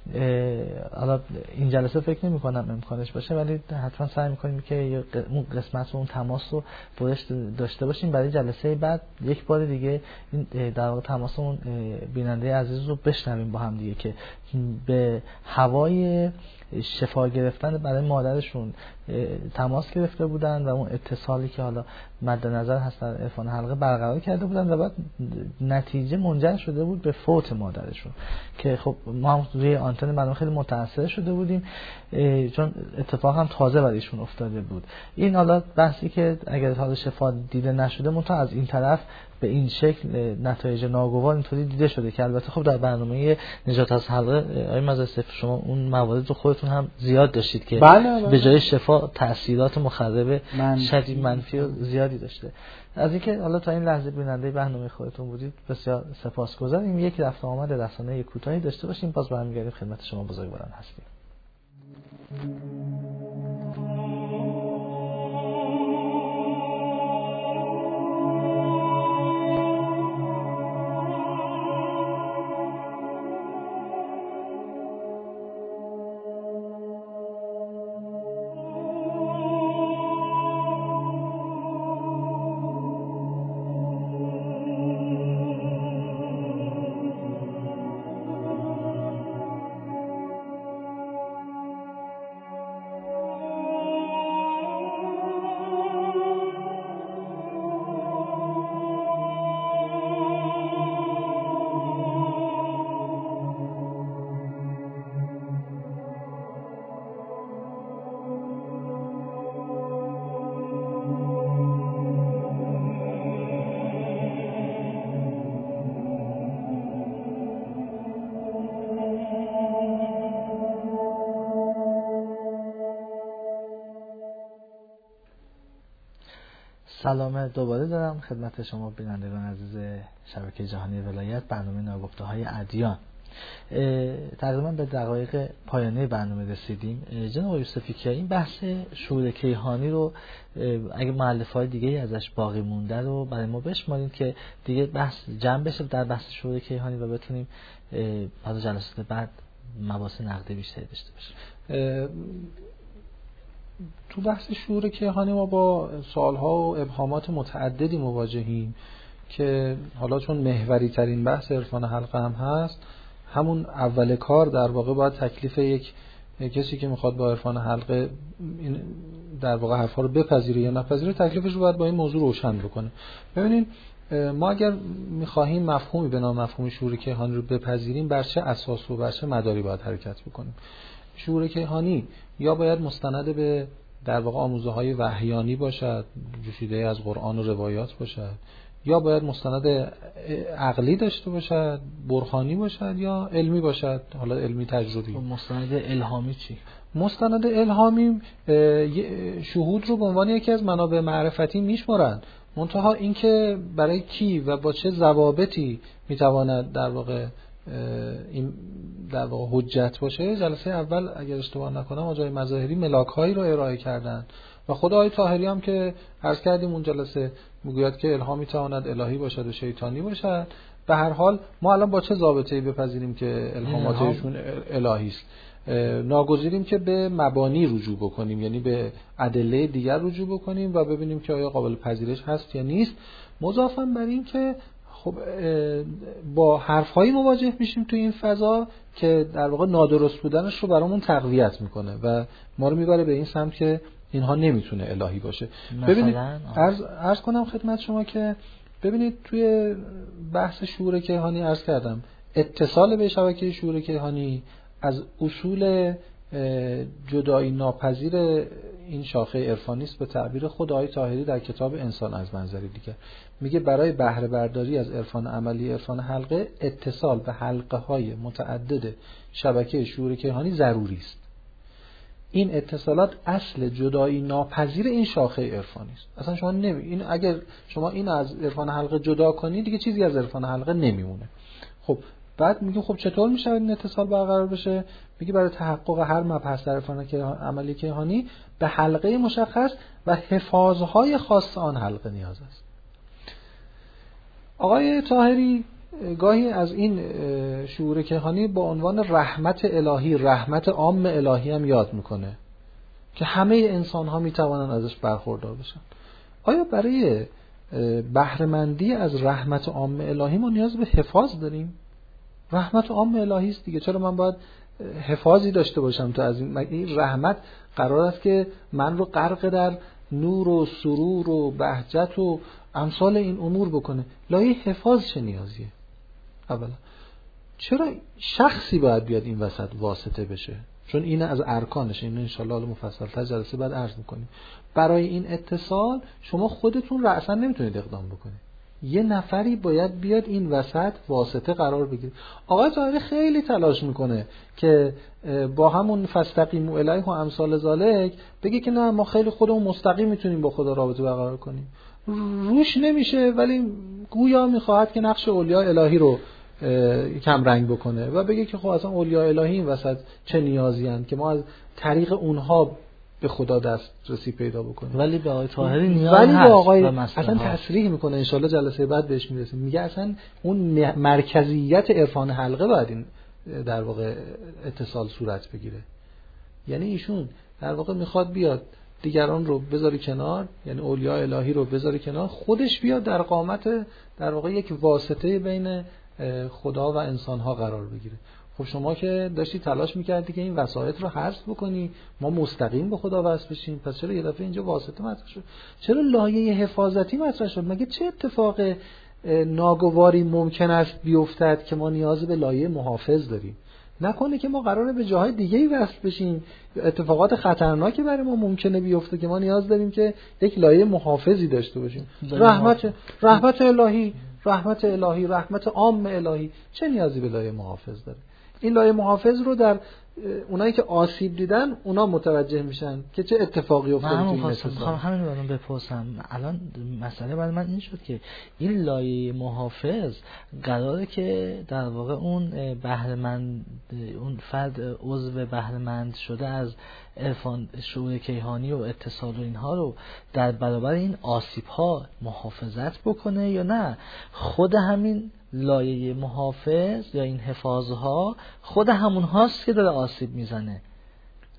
حالا این جلسه فکر نمی‌کنم امکانش باشه، ولی حتما سعی می‌کنیم که اون قسمت و اون تماس رو برش داشته باشیم برای جلسه بعد. یک بار دیگه این در واقع تماسمون بیننده عزیز رو بشنویم با هم دیگه که به هوای شفا گرفتن برای مادرشون تماس گرفته بودن و اون اتصالی که حالا مد نظر هست در عرفان حلقه برقرار کرده بودن و بعد نتیجه منجر شده بود به فوت مادرشون، که خب ما هم روی آنتن برنامه خیلی متاثر شده بودیم چون اتفاق هم تازه برایشون افتاده بود. این حالا بحثی که اگر حالا شفا دیده نشده منتها از این طرف به این شکل نتایج ناگوار اینطوری دیده شده که البته خب در برنامه نجات از حلقه آقای مزارسه شما اون موارد رو خودتون هم زیاد داشتید که بله. به جای شفا تأثیرات مخرب شدید منفی و زیادی داشته. از اینکه حالا تا این لحظه بیننده برنامه خودتون بودید بسیار سپاسگزاریم. یک رفت آمد رسانه کوتاهی داشته باشیم، باز برمیگردیم خدمت شما بزرگواران هستیم. سلام دوباره دارم خدمت شما بینندگان عزیز شبکه جهانی ولایت، برنامه ناگفته‌های ادیان. تقریبا به دقایق پایانی برنامه رسیدیم. جناب یوسفی که این بحث شعور کیهانی رو اگه مؤلفه‌های دیگه‌ای ازش باقی مونده رو برای ما بشمارید که دیگه بحث جمع بشه در بحث شعور کیهانی و بتونیم بعد جلسات بعد مباحث نقدی بیشتری داشته باشیم. تو بحث شعور کیهانی ما با سوال‌ها و ابهامات متعددی مواجهیم که حالا چون محوری ترین بحث عرفان حلقه هم هست، همون اول کار در واقع باید تکلیف یک کسی که میخواد با عرفان حلقه این در واقع حرفا رو بپذیره یا نپذیره، تکلیفش رو باید با این موضوع روشن بکنه. ببینید ما اگر میخواهیم مفهومی به نام مفهوم شعور کیهانی رو بپذیریم، بر چه اساس و بر چه مداری باید حرکت بکنیم؟ شعور کیهانی یا باید مستند به در واقع آموزه‌های وحیانی باشد، جوشیده از قرآن و روایات باشد، یا باید مستند عقلی داشته باشد، برهانی باشد، یا علمی باشد، حالا علمی تجربی. مستند الهامی چی؟ مستند الهامی شهود رو به عنوان یکی از منابع معرفتی میشمارند، منتها اینکه برای کی و با چه ضوابطی میتواند در واقع این در واقع حجت باشه، جلسه اول اگر اشتباه نکنم آقای مظاهری ملاک‌هایی رو ارائه کردن و خود آقای طاهری هم که عرض کردیم اون جلسه میگوید که الهام میتواند الهی باشد و شیطانی باشد. به هر حال ما الان با چه ضابطه‌ای بپذیریم که الهاماتشون الهی است؟ ناگزیریم که به مبانی رجوع بکنیم، یعنی به ادله دیگر رجوع بکنیم و ببینیم که آیا قابل پذیرش هست یا نیست. مضافاً بر این که خب با حرف‌هایی مواجه میشیم تو این فضا که در واقع نادرست بودنش رو برامون تقویت میکنه و ما رو میبره به این سمت که اینها نمیتونه الهی باشه. ببینید عرض کنم خدمت شما که ببینید توی بحث شعور کیهانی عرض کردم اتصال به شبکه شعور کیهانی از اصول جدایی ناپذیر این شاخه عرفانی است. به تعبیر خود آقای طاهری در کتاب انسان از منظری دیگر میگه برای بهره برداری از عرفان عملی عرفان حلقه اتصال به حلقه های متعدد شبکه شعور کیهانی ضروری است. این اتصالات اصل جدایی ناپذیر این شاخه عرفانی است. اصلا شما این اگر شما این از عرفان حلقه جدا کنید دیگه چیزی از عرفان حلقه نمیمونه. خب بعد میگه خب چطور میشه این اتصال برقرار بشه؟ میگه برای تحقق هر مبحث در عرفان عملی کیهانی به حلقه مشخص و حفاظهای خاص آن حلقه نیاز است. آقای طاهری گاهی از این شعور کیهانی با عنوان رحمت الهی، رحمت عام الهی هم یاد میکنه که همه انسان ها میتوانن ازش برخوردار بشن. آیا برای بهره‌مندی از رحمت عام الهی ما نیاز به حفاظ داریم؟ رحمت عام الهی است دیگه، چرا من باید حفاظی داشته باشم؟ تو از این رحمت قرار است که من رو غرق در نور و سرور و بهجت و امثال این امور بکنه. لایه حفاظ چه نیازیه؟ اولا چرا شخصی باید بیاد این وسط واسطه بشه؟ چون این از ارکانشه. این انشالله مفصل جلسه بعد عرض میکنیم. برای این اتصال شما خودتون رأسا نمیتونید اقدام بکنید، یه نفری باید بیاد این وسط واسطه قرار بگیره. آقای طاهری خیلی تلاش میکنه که با همون فاستقیموا الیه و امثال ذالک بگه که نه ما خیلی خودمون مستقیم میتونیم با خدا رابطه برقرار کنیم. روش نمیشه، ولی گویا میخواهد که نقش اولیاء الهی رو کم رنگ بکنه و بگه که خب اصلا اولیاء الهی این وسط چه نیازی هستند که ما از طریق اونها به خدا دسترسی پیدا بکنیم. ولی به آقای طاهری نیاز ولی هست. آقای اصلا تصریح میکنه، انشالله جلسه بعد بهش میرسیم، میگه اصلا اون مرکزیت عرفان حلقه باید این در واقع اتصال صورت بگیره. یعنی ایشون در واقع میخواد بیاد دیگران رو بذاری کنار، یعنی اولیاء الهی رو بذاری کنار، خودش بیاد در قامت در واقع یک واسطه بین خدا و انسان‌ها قرار بگیره. خب شما که داشتی تلاش میکردی که این وسایط رو حذف بکنی، ما مستقیم به خدا وصل بشیم، پس چرا یه دفعه اینجا واسطه مطرح شد؟ چرا لایه حفاظتی مطرح شد؟ مگه چه اتفاق ناگواری ممکن است بیفتد که ما نیاز به لایه محافظ داریم؟ نکنه که ما قراره به جاهای دیگه‌ای وصل بشیم، اتفاقات خطرناکی برای ما ممکنه بیفته که ما نیاز داریم که یک لایه محافظی داشته باشیم. رحمت الهی، رحمت عام الهی چه نیازی به لایه محافظ داره؟ این لایه محافظ رو در اونایی که آسیب دیدن اونا متوجه میشن که چه اتفاقی افتاده تو این اتفاق. همین رو بپرسم. الان مسئله برای من این شد که این لایه محافظ قراره که در واقع اون بهره‌مند، اون فرد عضو بهره‌مند شده از عرفان شعور کیهانی و اتصال و اینها رو در برابر این آسیب ها محافظت بکنه یا نه خود همین لایه محافظ یا این حفاظها خود همون هاست که داره آسیب میزنه؟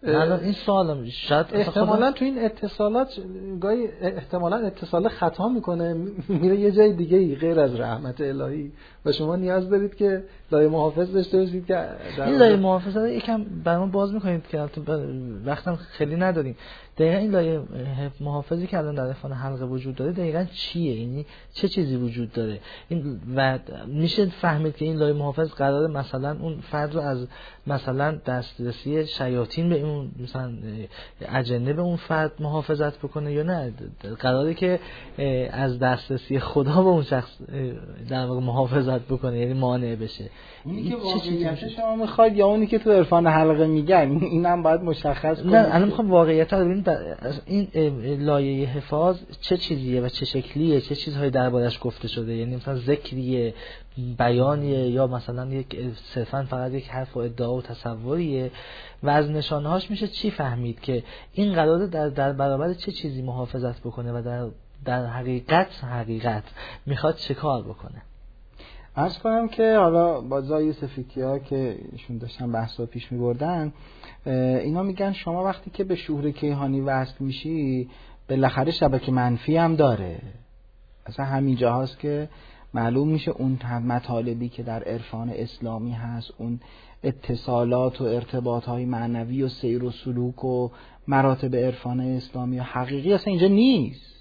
الان این سوالم شاید احتمالاً تو این اتصالات گاهی احتمالاً اتصال خطا میکنه، میره یه جای دیگه ای غیر از رحمت الهی و شما نیاز دارید که لایه محافظ داشته باشید که این لایه محافظ رو یکم برام باز میکنید که وقتم خیلی نداریم. دقیقاً این لایه محافظی که الان در عرفان حلقه وجود داره دقیقاً چیه؟ یعنی چه چیزی وجود داره؟ این و میشه فهمید که این لایه محافظ قراره مثلا اون فرد رو از مثلا دسترسی شیاطین به اون مثلا اجنه به اون فرد محافظت بکنه یا نه قراره که از دسترسی خدا به اون شخص در واقع محافظت بکنه، یعنی مانع بشه؟ اونی که واقعیت شما میخواد یا اونی که تو عرفان حلقه میگن اینم باید مشخص کنید. نه الان میخوام واقعیت رو ببینید. این لایه حفاظ چه چیزیه و چه شکلیه، چه چیزهایی دربارش گفته شده؟ یعنی مثلا ذکریه، بیانیه، یا مثلا یک صرفا فقط یک حرف و ادعا و تصوریه؟ و از نشانهاش میشه چی فهمید که این قراره در برابر چه چیزی محافظت بکنه و در حقیقت میخواد چه کار بکنه؟ عرض کنم که حالا با زای سفیتی‌ها که ایشون داشتن بحث رو پیش می‌بردن، اینا میگن شما وقتی که به شهور کیهانی وصل میشی بالاخره شبکه منفی هم داره. اصلا همین جاهاست که معلوم میشه اون مطالبی که در عرفان اسلامی هست، اون اتصالات و ارتباط‌های معنوی و سیر و سلوک و مراتب عرفان اسلامی و حقیقی اصلا اینجا نیست.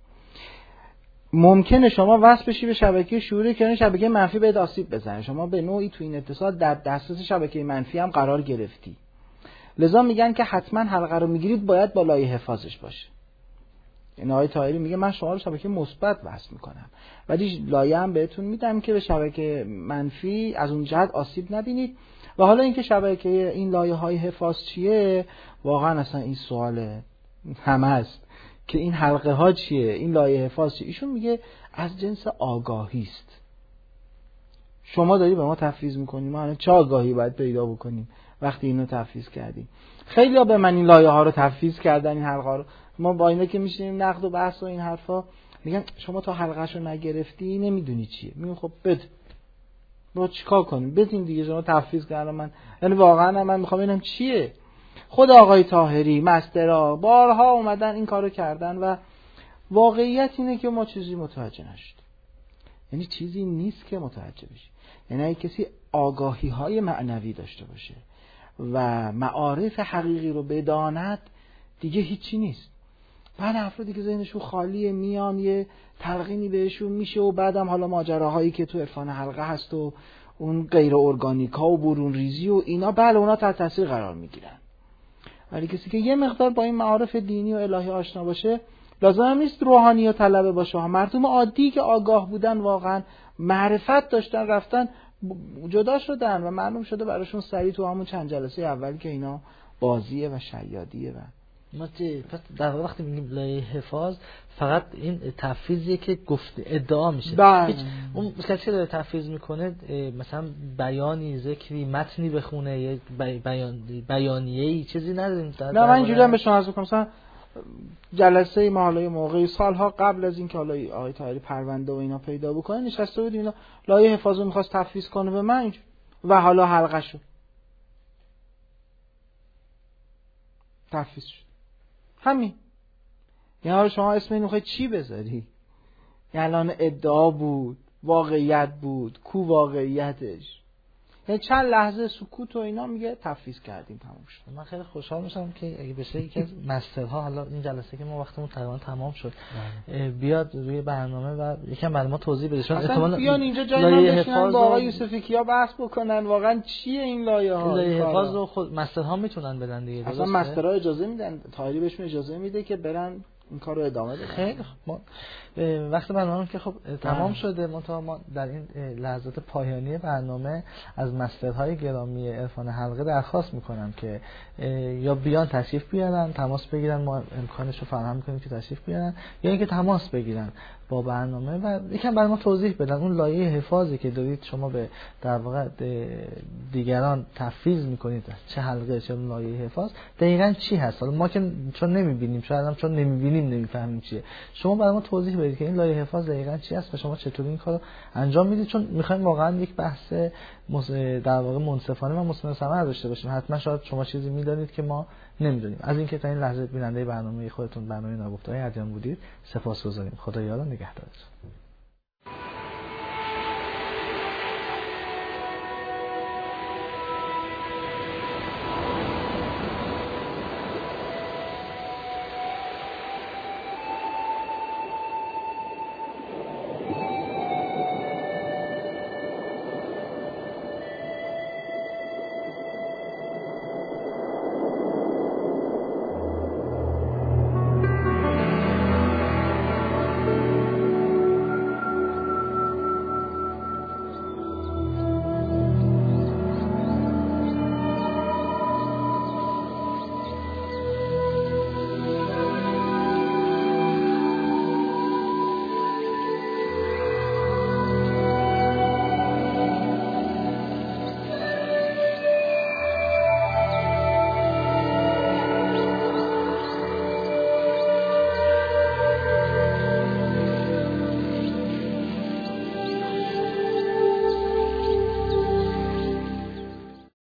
ممکنه شما وصل بشی به شبکه شعوری که شبکه منفی بهت آسیب بزنه، شما به نوعی تو این اتصال در دسترس شبکه منفی هم قرار گرفتی. لذا میگن که حتما حلقه رو میگیرید باید با لایه حفاظش باشه. این آقای طاهری میگه من شما رو شبکه مثبت وصل میکنم ولی لایه هم بهتون میدم که به شبکه منفی از اون جهت آسیب نبینید. و حالا اینکه شبکه این لایه های حفاظ چیه، واقعا اصلا این سوال همه است که این حلقه ها چیه، این لایه حفاظ چیه. ایشون میگه از جنس آگاهی است. شما داری به ما تفویض میکنی، ما الان چه آگاهی باید پیدا بکنیم وقتی اینو تفویض کردیم؟ خیلی ها به من این لایه ها رو تفویض کردن، این حلقه ها رو. ما با اینا که میشینیم نقد و بحث و این حرفا، میگن شما تا حلقه‌شو نگرفتی نمیدونی چیه. میگم خب بده، ما چیکار کنیم؟ بدین دیگه، شما تفویض کردن من، یعنی واقعا من میخوام ببینم چیه. خود آقای طاهری، مسترا بارها اومدن این کارو کردن و واقعیت اینه که ما چیزی متوجه نشدیم. یعنی چیزی نیست که متوجه بشی. یعنی اگه کسی آگاهی های معنوی داشته باشه و معارف حقیقی رو بداند دیگه هیچی نیست. بعد افرادی که ذهنشون خالیه میان یه تلقینی بهشون میشه و بعدم حالا ماجراهایی که تو عرفان حلقه هست و اون غیر ارگانیکا و برون ریزی و اینا، بله اونا تحت تاثیر قرار میگیرن. ولی کسی که یه مقدار با این معارف دینی و الهی آشنا باشه، لازم هم نیست روحانی و طلبه باشه. مردم عادی که آگاه بودن، واقعا معرفت داشتن، رفتن جدا شدن و معلوم شده براشون سریع تو همون چند جلسه اول که اینا بازیه و شیادیه. و ما در واقع وقتی میگیم لایه حفاظ فقط این تفویضیه که گفت ادعا میشه. اون کسی که داره تفویض میکنه مثلا بیانی، ذکری، متنی بخونه، یه بیانیه‌ای چیزی نداریم. نه من اینجوری هم به شما عرض می‌کنم، مثلا جلسه ما حالا موقعی سالها قبل از اینکه حالا آقای طاهری پرونده و اینا پیدا بکنه نشسته بودیم، اینا لایه حفاظ رو می‌خواست تفویض کنه به من و حالا حلقه شد تفویض شد. همین. یعنی شما اسم اینو می‌خواید چی بذاری؟ الان ادعا بود، واقعیت بود، کو واقعیتش؟ یعنی چند لحظه سکوت و اینا میگه تفویض کردیم تمام شد. من خیلی خوشحال میشم که اگه بشه یکی از مسترها، حالا این جلسه که ما وقتمون تقریبا تمام شد، بیاد روی برنامه و یکم برای ما توضیح بده. چون احتمالاً بیان اینجا جای ما بشینن با آقای یوسفی کیا بحث بکنن واقعا چیه این لایه ها. لایه حفاظ رو خود مسترها میتونن بدن دیگه. اصلا مسترها اجازه میدن، طاهری بهشون اجازه میده که برن این کار رو ادامه بدن. خیلی خب وقت برنامه که خب تمام شده، ما در این لحظات پایانی برنامه از مسترهای گرامی عرفان حلقه درخواست میکنم که یا بیان تشریف بیارن، تماس بگیرن، ما امکانش رو فراهم میکنیم که تشریف بیارن، یا اینکه تماس بگیرن با برنامه و یکم برای ما توضیح بدن اون لایه حفاظی که دارید شما به در واقع دیگران تفویض میکنید، چه حلقه چه لایه حفاظ دقیقاً چی هست. حالا ما که چون نمیبینیم، شاید هم چون نمیبینیم نمیفهمیم چیه، شما برای ما توضیح بدید که این لایه حفاظ دقیقاً چی است و شما چطوری این کارو انجام میدید، چون میخوایم واقعاً یک بحث در واقع منصفانه و مثمر ثمر داشته باشیم. حتما شاید شما چیزی میدونید که ما نمیدونیم. از اینکه تا این لحظه بیننده برنامه خودتون برنامه ناگفته‌های ادیان بودید سپاسگزاریم. خدا یار و نگهدارتون.